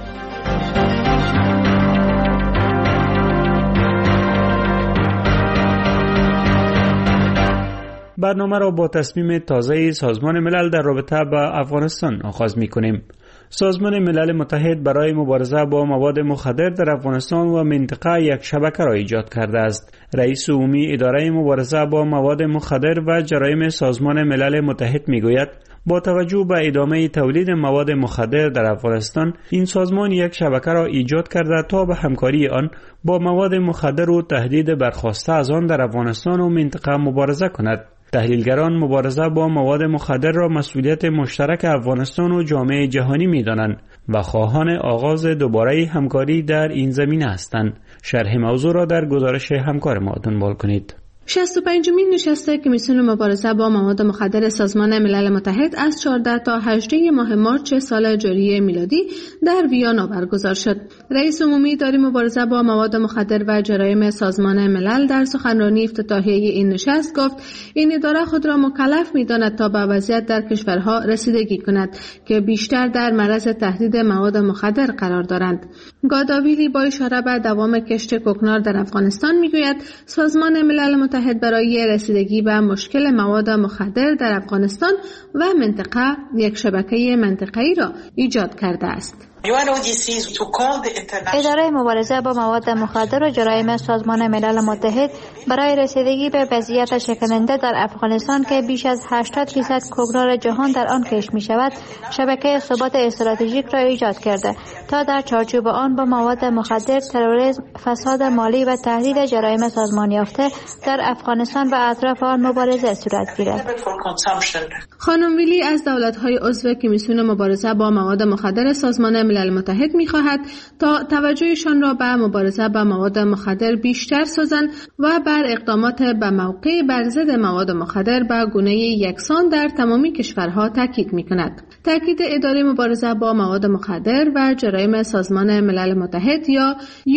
برنامه را با تصمیم تازه سازمان ملل در رابطه با افغانستان آغاز می‌کنیم. سازمان ملل متحد برای مبارزه با مواد مخدر در افغانستان و منطقه یک شبکه را ایجاد کرده است. رئیس عمومی اداره مبارزه با مواد مخدر و جرایم سازمان ملل متحد میگوید با توجه به ادامه تولید مواد مخدر در افغانستان، این سازمان یک شبکه را ایجاد کرده تا به همکاری آن با مواد مخدر و تهدید برخاسته از آن در افغانستان و منطقه مبارزه کند. تحلیلگران مبارزه با مواد مخدر را مسئولیت مشترک افغانستان و جامعه جهانی می‌دانند. و خواهان آغاز دوباره همکاری در این زمینه هستند. شرح موضوع را در گزارش همکار ما دنبال کنید. 65مین نشست کمیسیون مبارزه با مواد مخدر سازمان ملل متحد از 14 تا 18 ماه مارس سال جاری میلادی در ویانا برگزار شد. رئیس عمومی اداره مبارزه با مواد مخدر و جرایم سازمان ملل در سخنرانی افتتاحیه این نشست گفت این اداره خود را مکلف می‌داند تا به وضعیت در کشورها رسیدگی کند که بیشتر در معرض تهدید مواد مخدر قرار دارند. گاداویلی با اشاره به دوام کشت کوکنار در افغانستان میگوید سازمان ملل متحد برای رسیدگی به مشکل مواد مخدر در افغانستان و منطقه یک شبکه منطقه‌ای را ایجاد کرده است. اداره مبارزه با مواد مخدر و جرایم سازمان ملل متحد برای رسیدگی به وضعیت شکننده در افغانستان که بیش از 80% کوکنار جهان در آن کشت می شود، شبکه ثبات استراتژیک را ایجاد کرده تا در چارچوب آن با مواد مخدر، تروریسم، فساد مالی و تهدید جرایم سازمان یافته در افغانستان و اطراف آن مبارزه صورت گیرد. خانم ویلی از دولت‌های عضو کمیسیون مبارزه با مواد مخدر سازمان ملل متحد می‌خواهد تا توجهشان را به مبارزه با مواد مخدر بیشتر سازند و بر اقدامات به موقع بر ضد مواد مخدر به گونه یکسان در تمامی کشورها تاکید می‌کند. تاکید اداره مبارزه با مواد مخدر و جرایم سازمان ملل متحد یا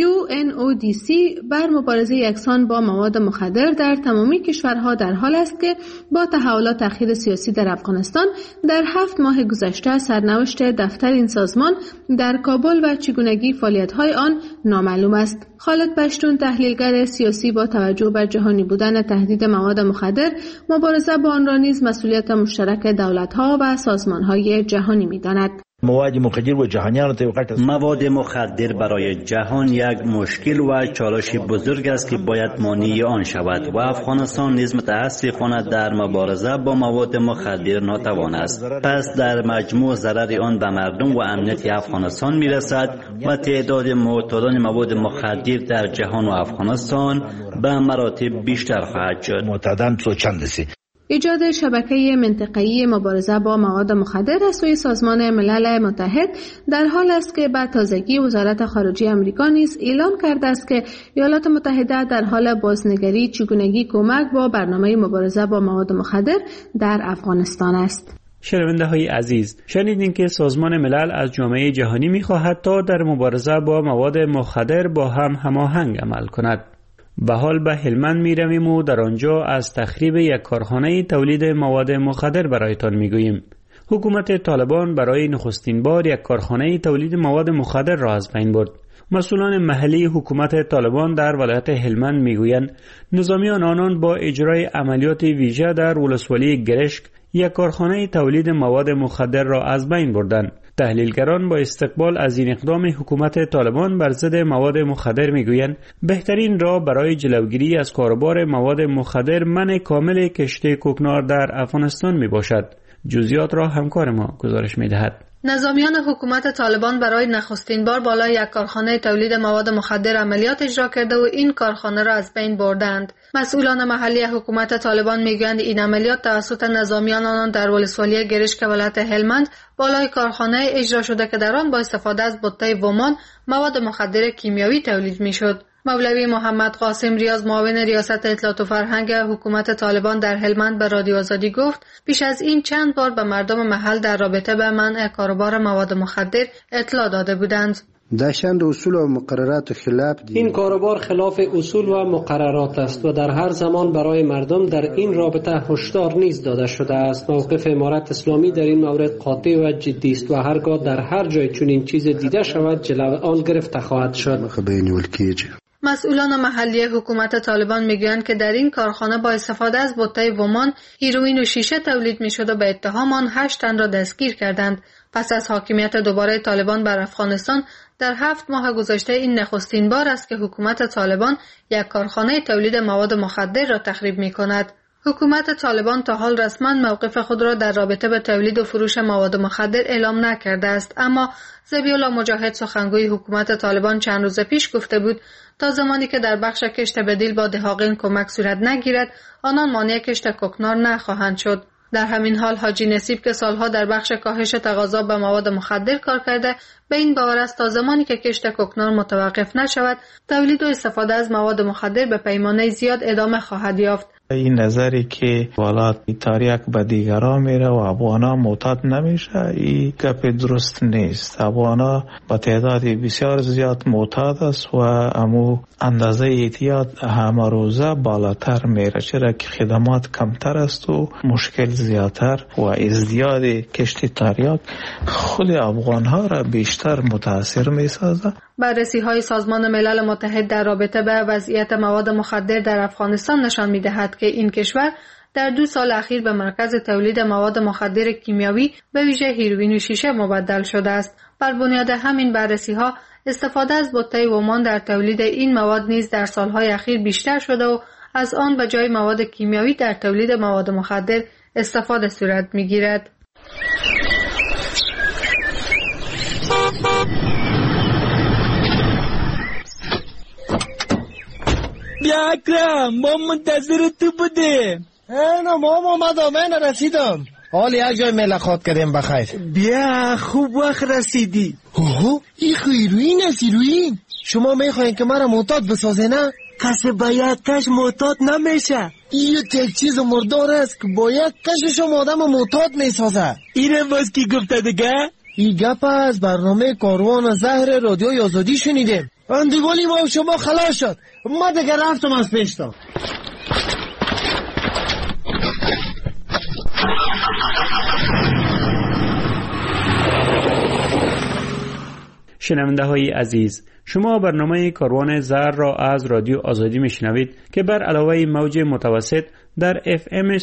UNODC بر مبارزه یکسان با مواد مخدر در تمامی کشورها در حال است که با تحولات اخیر سیاسی در افغانستان در 7 ماه گذشته سرنوشت دفتر این سازمان در کابل و چگونگی فعالیت‌های آن نامعلوم است. خالد پشتون تحلیلگر سیاسی با توجه بر جهانی بودن تهدید مواد مخدر، مبارزه با آن را نیز مسئولیت مشترک دولت‌ها و سازمان‌های جهانی می‌داند. مواد مخدر و جهانیان مواد مخدر برای جهان یک مشکل و چالش بزرگ است که باید مانع آن شود و افغانستان نیز متاسفانه در مبارزه با مواد مخدر ناتوان است. پس در مجموع ضرر آن به مردم و امنیت افغانستان میرسد و تعداد معتادان مواد مخدر در جهان و افغانستان به مراتب بیشتر خواهد شد. معتادان تو چند است؟ ایجاد شبکه منطقه‌ای مبارزه با مواد مخدر از سوی سازمان ملل متحد در حال است که به تازگی وزارت خارجه آمریکا نیز اعلام کرده است که ایالات متحده در حال بازنگری چگونگی کمک با برنامه مبارزه با مواد مخدر در افغانستان است. شنونده های عزیز، شنیدین که سازمان ملل از جامعه جهانی می‌خواهد تا در مبارزه با مواد مخدر با هم هماهنگ عمل کند. و حال به هلمند میرویم و در آنجا از تخریب یک کارخانه تولید مواد مخدر برایتان میگوییم. حکومت طالبان برای نخستین بار یک کارخانه تولید مواد مخدر را از بین برد. مسئولان محلی حکومت طالبان در ولایت هلمند میگویند نظامیان آنان با اجرای عملیات ویژه در ولسوالی گرشک یک کارخانه تولید مواد مخدر را از بین بردند. تحلیلگران با استقبال از این اقدام حکومت طالبان بر ضد مواد مخدر میگویند بهترین راه برای جلوگیری از کاروبار مواد مخدر منع کامل کشت کوکنار در افغانستان می باشد. جزئیات را همکار ما گزارش می دهد. نظامیان حکومت طالبان برای نخستین بار بالای یک کارخانه تولید مواد مخدر عملیات اجرا کرده و این کارخانه را از بین بردند. مسئولان محلی حکومت طالبان میگویند این عملیات توسط نظامیان آنان در ولسوالی گرشک ولایت هلمند بالای کارخانه اجرا شده که در آن با استفاده از بطه ومان مواد مخدر کیمیایی تولید میشد. مولوی محمد قاسم ریاض معاون ریاست اطلاعات و فرهنگ حکومت طالبان در هلمند به رادیو آزادی گفت بیش از این چند بار به مردم محل در رابطه به منع کاروبار مواد مخدر اطلاع داده بودند. داشتند اصول و مقررات خلاف این کاروبار خلاف اصول و مقررات است و در هر زمان برای مردم در این رابطه هشدار نیز داده شده است. موقف امارت اسلامی در این مورد قاطع و جدی است و هرگاه در هر جای چنین چیز دیده شود جلوی آن گرفته خواهد شد. مسئولان محلی حکومت طالبان میگویند که در این کارخانه با استفاده از بطه ومان هیروئین و شیشه تولید میشد و به اتهام آن 8 تن را دستگیر کردند. پس از حاکمیت دوباره طالبان بر افغانستان در 7 ماه گذشته این نخستین بار است که حکومت طالبان یک کارخانه تولید مواد مخدر را تخریب می‌کند. حکومت طالبان تا حال رسما موقف خود را در رابطه به تولید و فروش مواد مخدر اعلام نکرده است، اما ذبیح‌الله مجاهد سخنگوی حکومت طالبان چند روز پیش گفته بود تا زمانی که در بخش کشت بدیل با دهاقین کمک صورت نگیرد آنان مانع کشت کوکنار نخواهند شد. در همین حال حاجی نصیب که سالها در بخش کاهش تقاضا به مواد مخدر کار کرده، به این باور است تا زمانی که کشت کوکنار متوقف نشود، تولید و استفاده از مواد مخدر به پیمانه زیاد ادامه خواهد یافت. این نظری که والا تریاک به دیگران میره و افغانا معتاد نمیشه، این گپ درست نیست. افغانا با تعداد بسیار زیاد معتاد است و امو اندازه اعتیاد همه روزه بالاتر میره، چرا که خدمات کمتر است و مشکل زیادتر و ازدیاد کشت تریاک خود افغان ها را بیشتر متاثر میسازه. بررسی های سازمان ملل متحد در رابطه به وضعیت مواد مخدر در افغانستان نشان می‌دهد که این کشور در 2 سال اخیر به مرکز تولید مواد مخدر کیمیاوی به ویژه هیروئین و شیشه مبدل شده است. بر بنیاد همین بررسی ها استفاده از بطه ومان در تولید این مواد نیز در سالهای اخیر بیشتر شده و از آن به جای مواد کیمیاوی در تولید مواد مخدر استفاده صورت می‌گیرد. بیا اکرم، ما منتظر تو بودیم. نه مام آمدم، من رسیدم. حال یک جای ملاقات کردیم بخیر. بیا خوب وقت رسیدی. اوه این هیروئین است. هیروئین شما میخواین که مرا معتاد بسازه نه؟ کسی با یک کش معتاد نمیشه. این یک چیز مردار است که با یک کشش آدم معتاد میسازه. اینه باز کی گفته دیگه؟ این گپ از برنامه کاروان زهر رادیوی آزادی شنیدیم. اندیوالی ما شما خلاص شد. ما دیگه رفتم از پیشتا. شنونده های عزیز، شما برنامه کاروان زهر را از رادیو آزادی میشنوید که بر علاوه موج متوسط در FM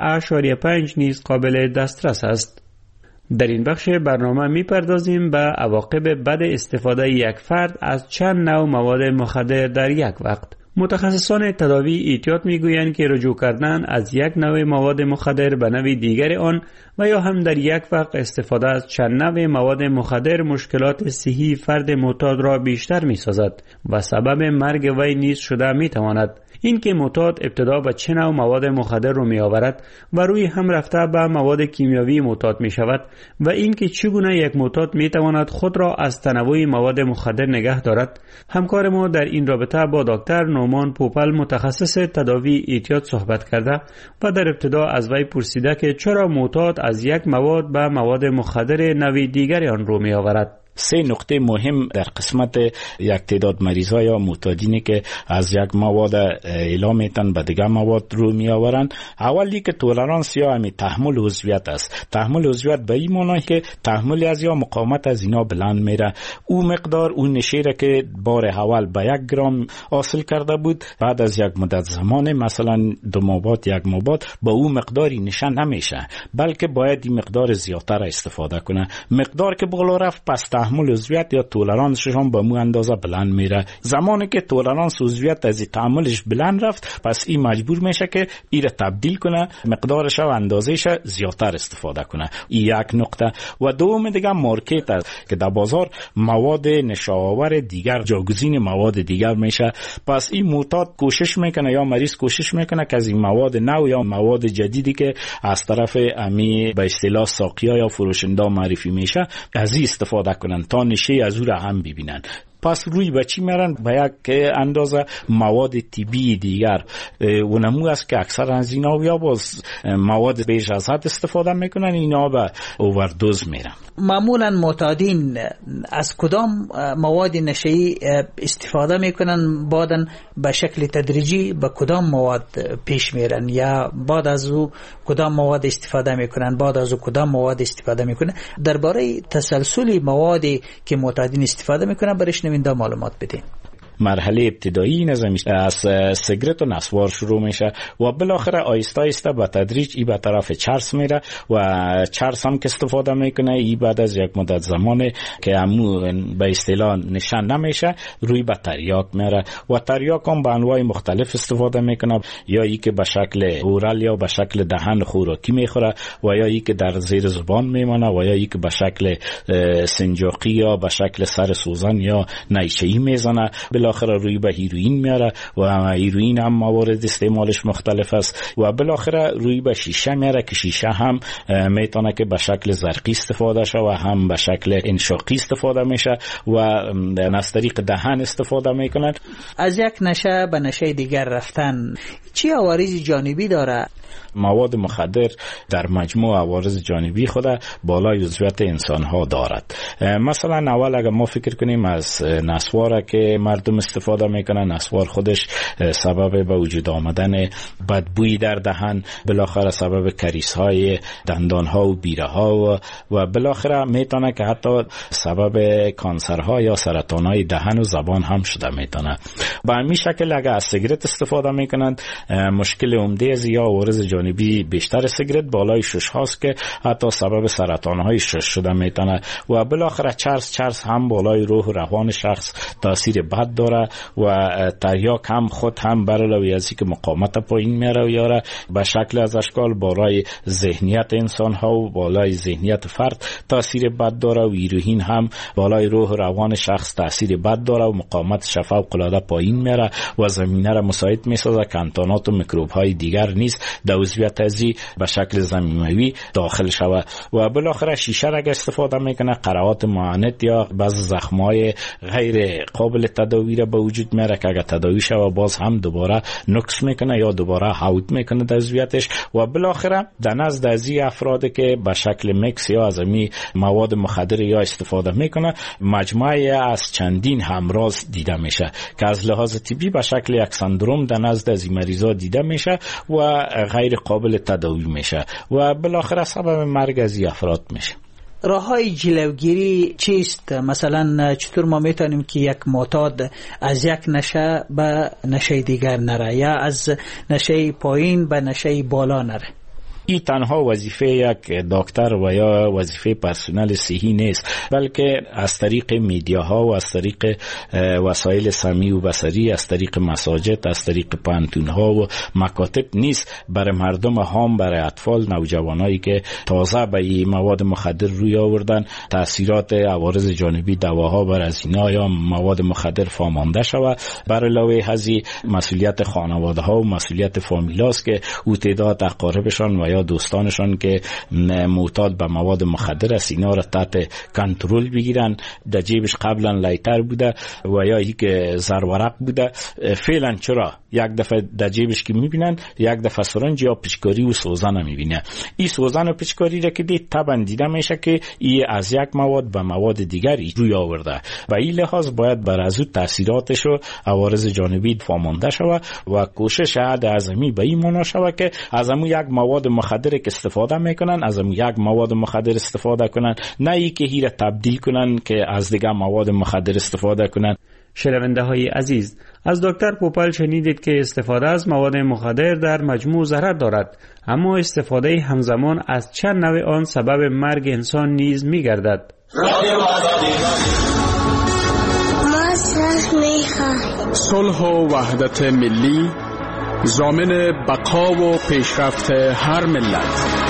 100.5 نیز قابل دسترس است. در این بخش برنامه میپردازیم به عواقب بد استفاده یک فرد از چند نوع مواد مخدر در یک وقت. متخصصان تداوی احتیاط میگویند که رجوع کردن از یک نوع مواد مخدر به نوع دیگر آن و یا هم در یک وقت استفاده از چند نوع مواد مخدر مشکلات صحی فرد معتاد را بیشتر میسازد و سبب مرگ وی نیز شده میتواند. این که معتاد ابتدا به چه نوع مواد مخدر رو می آورد و روی هم رفته به مواد کیمیاوی معتاد می شود و این که چگونه یک معتاد می تواند خود را از تنوع مواد مخدر نگه دارد. همکار ما در این رابطه با دکتر نومان پوپل متخصص تداوی احتیاط صحبت کرده و در ابتدا از وی پرسیده که چرا معتاد از یک مواد به مواد مخدر نوع دیگر آن رو می آورد. 3 نقطه مهم در قسمت یک تعداد مریضا یا معتادینی که از یک مواد اعلام میتن به دیگر مواد رو می آورند. اولی که تولرانس یا همی تحمل عضویت است. تحمل عضویت به این معنی که تحمل از یا مقاومت از اینا بلند میره. او مقدار اون نشه را که بار اول به 1 گرم حاصل کرده بود، بعد از یک مدت زمان مثلا 2 ماه بعد 1 ماه بعد با او مقداری نشان نمیشه، بلکه باید این مقدار زیادتر استفاده کنه. مقدار که بالا رفت پس تحمل عضویت یا تولرانسش هم به مو اندازه بلند میره. زمانی که تولرانس عضویت از تحملش بلند رفت، پس این مجبور میشه که این را تبدیل کنه، مقدارش و اندازهش زیادتر استفاده کنه. این یک نقطه. و دوم دیگه مارکت است که در بازار مواد نشاور دیگر جاگزین مواد دیگر میشه. پس این معتاد کوشش میکنه یا مریض کوشش میکنه که از این مواد نو یا مواد جدیدی که از طرف امی به اصطلاح ساقیا یا فروشنده معرفی میشه از این استفاده کنن تا نشه از او را هم ببینن. پس روی به چی میرن؟ به یک اندازه مواد طبی دیگر و نمو است که اکثر از اینا یا باز مواد بیش از حد استفاده میکنن، اینا به اووردوز میرن. معمولا معتادین از کدام مواد نشئی استفاده میکنن؟ بعدن به شکل تدریجی به کدام مواد پیش میرن یا بعد از او کدام مواد استفاده میکنن، بعد از او کدام مواد استفاده میکنن؟ درباره تسلسل موادی که معتادین استفاده میکنن برش نوینده معلومات بدین. مرحله ابتدایی از سیگرت و نسوار شروع میشه و بالاخره آیسته آیسته به تدریج ای به طرف چرس میره و چرس هم که استفاده میکنه ای بعد از یک مدت زمان که همو به اصطلاح نشان نمیشه روی به تریاک میره و تریاک هم به انواع مختلف استفاده میکنه، یا ای که به شکل اورال یا به شکل دهن خوراکی میخوره و یا ای که در زیر زبان میمانه و یا ای که به شکل سنجاقی یا به شکل سر سوزن یا نیشه‌ای میزنه. بالاخره روی به هیروئین میاره و هیروئین هم موارد استعمالش مختلف است و بالاخره روی به شیشه میاره که شیشه هم میتونه که به شکل زرقی استفاده شه و هم به شکل انشاقی استفاده میشه و از طریق دهن استفاده میکنن. از یک نشه به نشه دیگر رفتن چی عوارض جانبی داره؟ مواد مخدر در مجموع عوارض جانبی خود بالای عضویت انسان ها دارد. مثلا اول اگر ما فکر کنیم از نسوار که مردم استفاده میکنن، نسوار خودش سبب به وجود آمدن بدبویی در دهن، بالاخره سبب کریس های دندان ها و بیره ها و بالاخره میتونه که حتی سبب کانسر ها یا سرطان های دهن و زبان هم شده میتونه. به همین شکل اگر از سیگرت استفاده میکنند مشکل عمده از یا عوارض جانبی بیشتر سیگرت بالای شش هاست که حتی سبب سرطان های شش شده میتونه و بالاخره چرس هم بالای روح و روان شخص تاثیر بد داره و تریاک هم خود هم برعلاوه از اینکه مقاومت پایین میاره و یاره به شکل از اشکال بالای ذهنیت انسان ها و بالای ذهنیت فرد تاثیر بد داره و هیروئین هم بالای روح و روان شخص تاثیر بد داره و مقاومت فوق العاده پایین میاره و زمینه را مساعد میسازه که انتانات و میکروب های دیگر نیز در عضویت ازی به شکل زمینوی داخل شود و بالاخره شیشه را استفاده میکنه قرعات معاند یا بعض زخمای غیر قابل تداوی را به وجود میاره که اگر تداوی شود باز هم دوباره نقص میکنه یا دوباره حود میکنه در عضویتش و بالاخره در نزد ازی افرادی که به شکل میکس یا از می مواد مخدر یا استفاده میکنه مجموعه از چندین همراز دیده میشه که از لحاظ طبی به شکل یک سندروم در نزد از این مریضا دیده میشه و غیر قابل تداوی میشه و بالاخره سبب مرگ از این افراد میشه. راههای جلوگیری چیست؟ مثلا چطور ما میتونیم که یک معتاد از یک نشه به نشه دیگر نره یا از نشه پایین به نشه بالا نره؟ این تنها وظیفه یک دکتر و یا وظیفه پرسنل صحی نیست، بلکه از طریق میدیاها و از طریق وسایل سمعی و بصری، از طریق مساجد، از طریق پانتونها و مکاتب نیست برای مردم هم، برای اطفال نوجوانایی که تازه به این مواد مخدر روی آوردن تاثیرات عوارض جانبی دواها بر از اینا یا مواد مخدر فامانده شود. برای علاوه از این مسئولیت خانواده ها و مسئولیت فامیلاست که او تعداد اقاربشان و یا دوستانشان که معتاد به مواد مخدر است اینا را تحت کنترل بگیرن. در جیبش قبلا لایتر بوده و یا یک زرورق بوده، فعلا چرا یک دفعه در جیبش که میبینن یک دفعه سرنج یا پیچکاری و سوزن میبینه. این سوزن و پیچکاری را که دید طبعا دیده میشه که این از یک مواد به مواد دیگری روی آورده و این لحاظ باید بر از او تاثیراتش و عوارض جانبی فامانده شود و کوشش عهد اعظمی به این معنا شود که از همون یک مواد مخدر که استفاده میکنن از همون یک مواد مخدر استفاده کنن، نه ای که هیره تبدیل کنن که از دیگه مواد مخدر استفاده کنن. شنونده های عزیز، از دکتر پوپل شنیدید که استفاده از مواد مخدر در مجموع ضرر دارد، اما استفاده همزمان از چند نوع آن سبب مرگ انسان نیز می‌گردد. ما صلح می‌خواهیم. صلح و وحدت ملی ضامن بقا و پیشرفت هر ملت.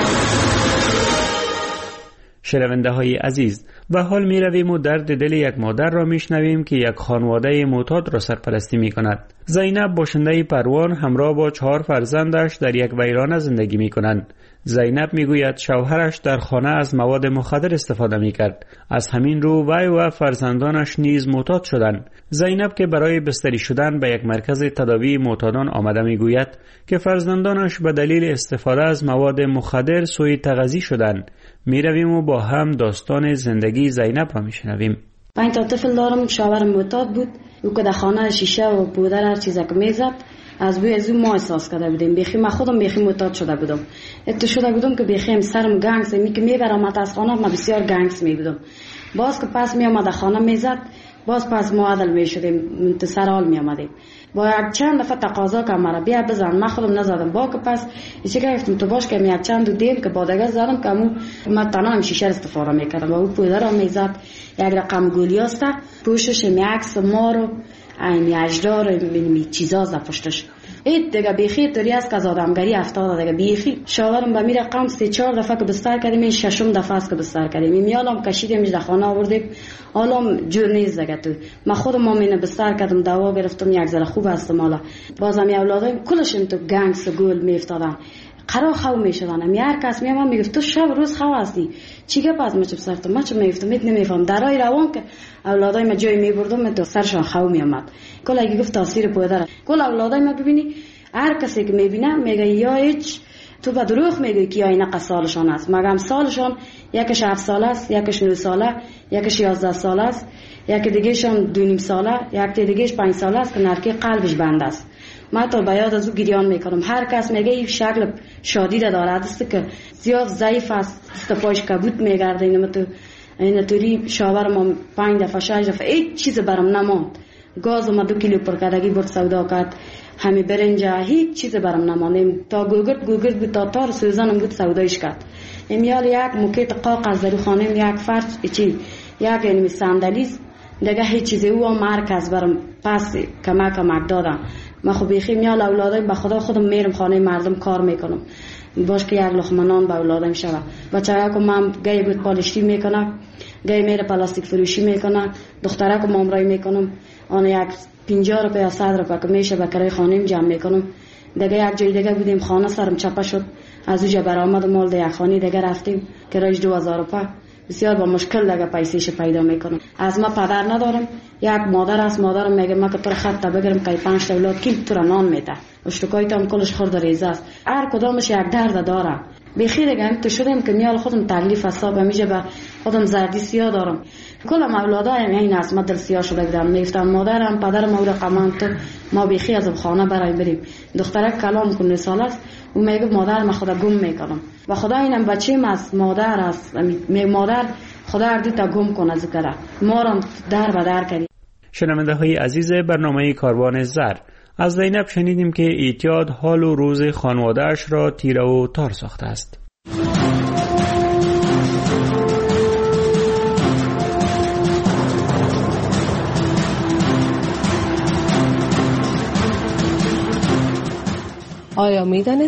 شنونده های عزیز، و حال می رویم و درد دل یک مادر را می شنویم که یک خانواده معتاد را سرپرستی می کند. زینب باشنده پروان همراه با 4 فرزندش در یک ویرانه زندگی می کنند. زینب می گوید شوهرش در خانه از مواد مخدر استفاده می کرد. از همین رو وی و فرزندانش نیز معتاد شدند. زینب که برای بستری شدن به یک مرکز تداوی معتادان آمده می گوید که فرزندانش به دلیل استفاده از مواد مخدر سوی تغذی شدند. می رویم و با هم داستان زندگی زینب را می شنویم. 5 تا طفل دارم، شوهرم معتاد بود، او که در خانه شیشه و پودر هر چیزا که میزد از بوی از ما احساس کرده بودیم. بیخی من خودم بیخی معتاد شده بودم، اتو شده بودم که بیخی سرم گنگس می که میبرم از خانه ما بسیار گنگس می بودم. باز که پس می آمد خانه میزد، باز پس معادل می شدیم، منتصر حال می آمدیم. با یک چند دفعه تقاضا که مرا بیا بزن، من خودم نزدم. با که پس ایچه گفتم تو باش که می یک چند دیم که با دیگه زدم که من تنها شیشه استفاده میکردم و او پودر را میزد. یک رقم گولی است، پوشش می عکس ما رو این اجدار می چیزا ز پشتش این دیگه بیخی توری است که از آدمگری افتاده دیگه بیخی شاورم به می رقم 3-4 دفعه که بستر کردیم، این ششم دفعه است که بستر کردیم. میالم کشیدیمش در خانه آوردیم، حالا جور نیست دیگه. تو من خودم مامینه بستر کردم، دوا گرفتم، یک ذره خوب هستم. حالا بازم اولادایم کلشون تو گنگس گل میافتادن، قرار خو میشدن. هر کس میام میگفت تو شب روز خو هستی چیگه پس مچ بسرت مچ میفتم نمیفهم. درای روان که اولادای ما جای میبردم تو سرشان خو میامد. کلا گفت تاثیر پدر. کلا اولادای ما ببینی هر کسی که میبینه میگه یا هیچ تو به دروغ میگی که اینا قد سالشان است. مگم سالشان یکیش 7 ساله است، یکیش 9 ساله، یکیش 11 ساله است، یکی دیگهشون 2.5 ساله، یک دیگهش 5 ساله است که نرکی قلبش بند است. من تا بیاد از او گریان میکنم. هر کس میگه این شکل شادی را دارد است که زیاد ضعیف است، پایش کبوت میگرده. این توری شاور ما 5 دفعه 6 دفعه هیچ چیز برام نماند. گاز ما 2 کیلو پرکردگی برد سودا کرد، همین برنج هیچ چیز برام نماند. تا گوگرد بود، تا تار سوزنم بود سودایش کرد. میال یک موکیت قاق از در خانه، یک فرش چی، یک اینمی صندلیز دیگه هیچ چیزی او مرکز برام پس کمک دادم. من خب بیخی میال اولادای به خدا خودم میرم خانه مردم کار میکنم، باش که یک لقمه نان به اولادم شوه. بچه‌ها که من گاهی بود پالشتی میکنم، گاهی میره پلاستیک فروشی میکنه، دخترها که مامرای میکنم، آن یک 50 روپیه یا 100 روپیه که میشه به کرای خانم جمع میکنم. دیگه یک جای دیگه بودیم، خانه سرم چپه شد، از اونجا برآمد مال در یک خانه دیگه رفتیم، کرایش 2000 روپیه. بسیار با مشکل دیگه پیسهش پیدا میکنم. از ما پدر ندارم، یک مادر است. مادرم میگه من که تو خط بگیرم که 5 تا اولاد کی تو را نان میده، اشتکای تو هم کلش خورد ریزه است. هر کدامش یک درد داره. بخیر دیگه تو شدم که میال خودم تکلیف حساب میشه، به خودم زردی سیاه دارم. کلم اولادایم این از ما دل سیاه شده بودم. میگفتم مادرم پدرم او را قمن تو ما بخیر از خانه برای بریم. دخترک کلام کنه سال است و میگه مادر ما خدا گم میکنم و خدا اینم بچه‌م از مادر است. مادر خدا هر دو تا گم کنه ذکر ما را در و در کردی. شنونده های عزیز برنامه کاروان زر، از زینب شنیدیم که اعتیاد حال و روز خانواده‌اش را تیره و تار ساخته است. آیا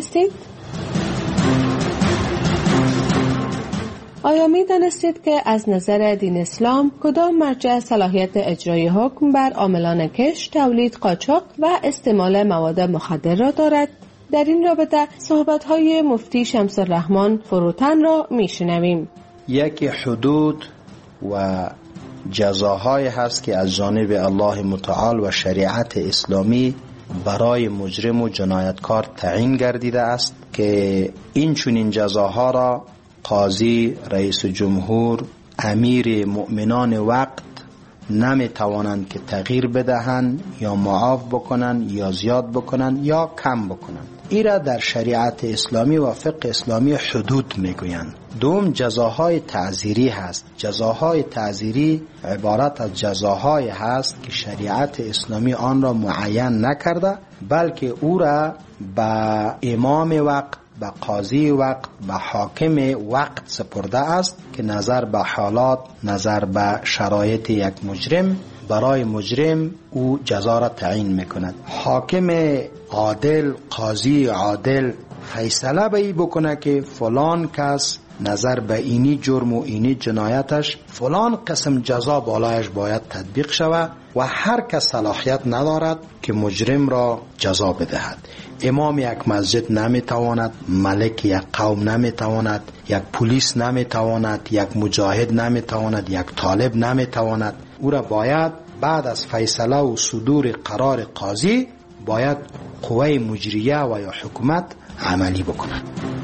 می دانستید که از نظر دین اسلام کدام مرجع صلاحیت اجرای حکم بر عاملان کشت، تولید، قاچاق و استعمال مواد مخدر را دارد؟ در این رابطه صحبت‌های مفتی شمس الرحمن فروتن را میشنویم. یکی حدود و جزاهای هست که از جانب الله متعال و شریعت اسلامی برای مجرم و جنایتکار تعیین گردیده است که این چنین جزاها را قاضی، رئیس جمهور، امیر مؤمنان وقت نمی توانند که تغییر بدهند یا معاف بکنند یا زیاد بکنند یا کم بکنند. ایرا در شریعت اسلامی و فقه اسلامی حدود میگویند. دوم جزاهای تعزیری هست. جزاهای تعزیری عبارت از جزاهای هست که شریعت اسلامی آن را معین نکرده، بلکه او را به امام وقت، به قاضی وقت، به حاکم وقت سپرده است که نظر به حالات، نظر به شرایط یک مجرم، برای مجرم او جزا را تعیین میکند. حاکم عادل، قاضی عادل فیصله به این بکنه که فلان کس نظر به اینی جرم و اینی جنایتش فلان قسم جزا بالایش باید تطبیق شود و هر کس صلاحیت ندارد که مجرم را جزا بدهد. امام یک مسجد نمیتواند، ملک یک قوم نمیتواند، یک پلیس نمیتواند، یک مجاهد نمیتواند، یک طالب نمیتواند. او را باید بعد از فیصله و صدور قرار قاضی باید قوه مجریه و یا حکومت عملی بکند.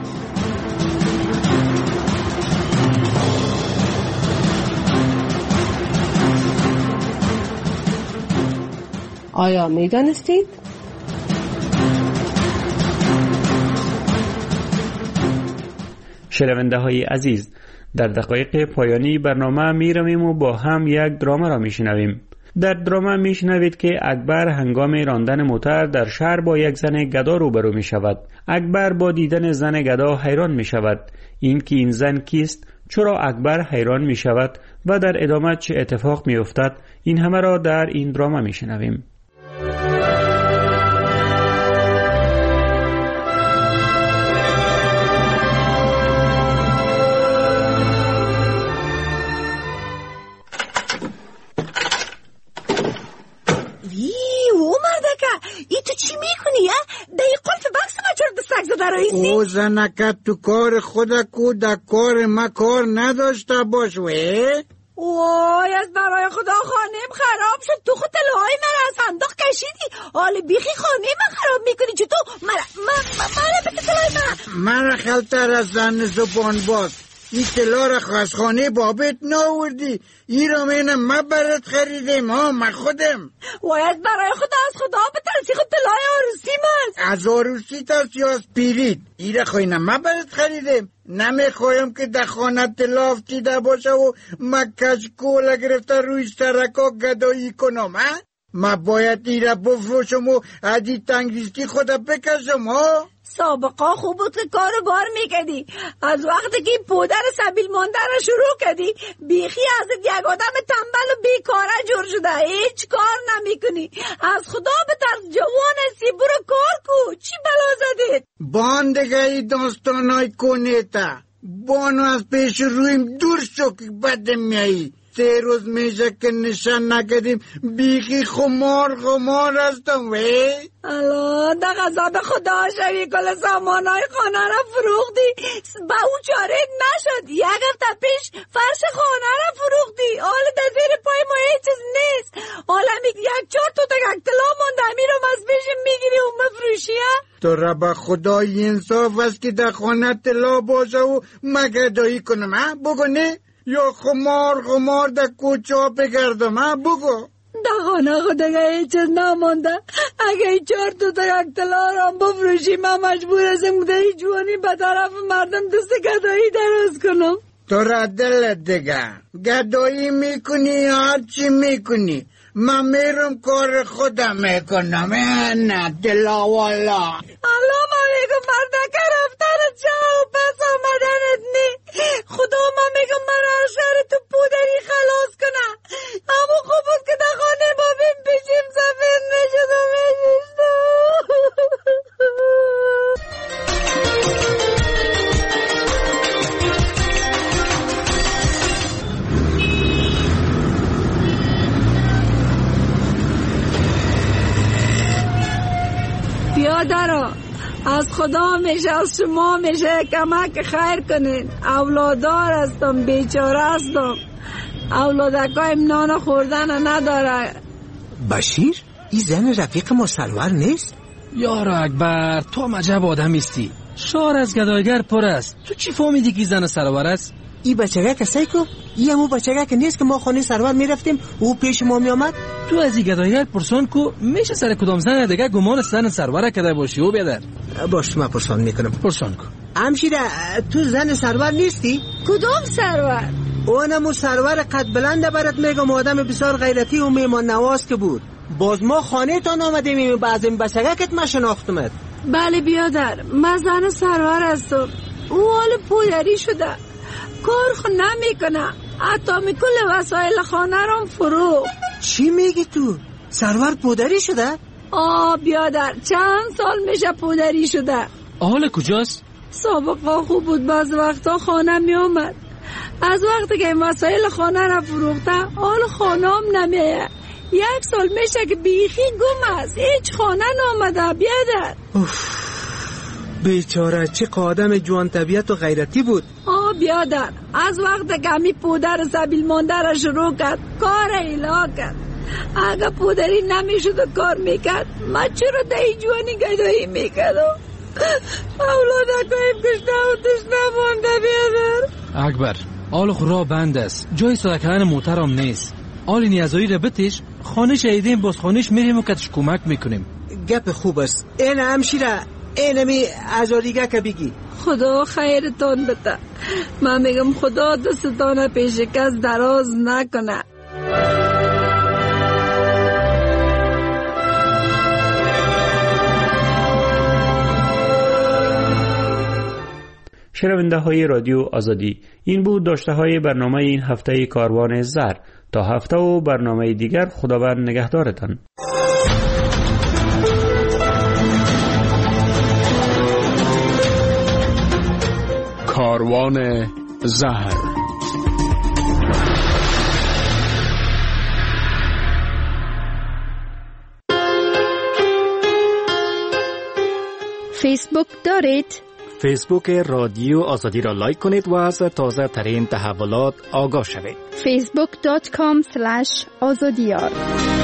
آیا می دانستید؟ شنونده های عزیز، در دقایق پایانی برنامه می رویم و با هم یک دراما را می شنویم. در دراما می شنوید که اکبر هنگام راندن موتر در شهر با یک زن گدا روبرو می شود. اکبر با دیدن زن گدا حیران می شود. این که این زن کیست؟ چرا اکبر حیران می شود و در ادامه چه اتفاق می افتد؟ این همه را در این دراما می شنویم. رئیسی؟ او زنکت تو کار خودکو در کار ما کار نداشته باش وی؟ وای از برای خدا خانم خراب شد. تو خود طلاهای من از صندوق کشیدی. حالا بیخی خانه من خراب میکنی. چطور؟ من بده طلای من خلطر از زن زبان باز. این طلا را از خانه بابت ناوردی. این را من برات خریدم ها من خودم. وای از برای خدا از خدا بترسی. خود طلای عروسی من از عروسی ترسی یا از پیریت. این را خوینم من برات خریدم. نمیخوایم که در خانه طلا افتیده باشه و من کشکول گرفته روی سرکا گدایی کنم ها. من باید این را بفروشم و ادی تنگریستی خدا بکشم ها. سابقا خوب بود که کارو بار میکردی. از وقتی که پودر سبیل مانده را شروع کردی بیخی ازت یک آدم تنبل و بیکاره جور شده. هیچ کار نمیکنی. از خدا بترس. جوان هستی برو کار کو. چی بلا زدید؟ باندگی داستانای کنیتا بانو از پیش رویم دور شو که بدم میایی. 3 روز میشه که نشان نکردیم بیخی خمار هستم وی. الان در غذاب خدا شوی کل سامانای خانه را فروختی. با او چاره نشد. 1 هفته پیش فرش خانه را فروختی. حالا در زیر پای ما هیچ چیز نیست. حالا 1-4 تا طلا مونده. میرم از پیش میگیری و مفروشی ها. تو را با خدای انصاف است که در خانه طلا باشه و مگدایی کنم ها؟ بگو نه؟ یا خمار در کوچه ها بگردم ها؟ بگو. در خانه خود اگه هیچ چیز نمانده. اگه 4 تا 1 طلا را بفروشی من مجبور هستم که هیچ جوانی به طرف مردم دست گدایی دراز کنم. تو را دلت دیگه گدایی میکنی هر چی میکنی. من میرم کار خودم میکنم. نه طلا والا. الله ما میگم مردک رفتنت شا و پس آمدنت نی. خدا ما میگم من از شهر تو پودری خلاص کنم. اما خوب بود که در خانه بابیم پیشیم سفید نشد و میششتم. بیادرها از خدا میشه از شما میشه کمک خیر کنین. اولادار هستم بیچاره هستم. اولادکایم نان خوردن نداره. بشیر این زن رفیق ما سرور نیست؟ یارو اکبر تو هم عجب آدم استی. شهر از گدایگر پر است. تو چی فهمیدی که زن سرور است؟ این بچگه که سیکو این همون بچگه که نیست که ما خانه سرور میرفتیم او پیش ما میامد. تو از این گدایگر پرسان کو میشه سر کدام زن دیگه گمان زن سرور کرده باشی او بیادر. باش من پرسان میکنم. پرسان کو. همشیره تو زن سرور نیستی؟ کدام سرور؟ اونمو سرور قد بلنده برات میگم. آدم بسیار غیرتی و میمان نواز که بود. باز ما خانه تان آمدیم بعض این بچگه که ما شناختمت. بله بیادر من زن سرور هستم. او حال پودری شده. کار خود نمیکنه. حتی کل وسایل خانه رام فرو. چی میگی تو؟ سرور پودری شده؟ بیادر چند سال میشه پودری شده. حال کجاست؟ سابقا خوب بود. بعض وقتا خانه میامد. از وقتی که این وسایل خانه را فروخته حال خانه هم نمیه. 1 سال میشه که بیخی گم است. هیچ خانه نامده بیادر. بیچاره چه آدم جوان طبیعت و غیرتی بود. بیادر از وقت که همی پودر سبیل مانده را شروع کرد کار ایلا کرد. اگه پودری نمیشد و کار میکرد ما چرا دهی جوانی گدایی میکرد و اولادکایم کشته و تشنه مانده بیادر. اکبر آل خورا بند است. جای سرکلن محترم نیست. آل نیازایی را بتش خانه شهیدیم باز خانهش میریم و کتش کمک میکنیم. گپ خوب است. این همشیره اینمی ازاریگه که بگی. خدا خیرتان بده. من میگم خدا دستتان پیش کس دراز نکنه. شنونده های رادیو آزادی، این بود داشته های برنامه این هفته کاروان زر. تا هفته و برنامه دیگر خداوند نگهدارتان. کاروان زهر. فیسبوک دارید؟ فیسبوک رادیو آزادی را لایک کنید و از تازه ترین تحولات آگاه شوید. facebook.com/azadiyar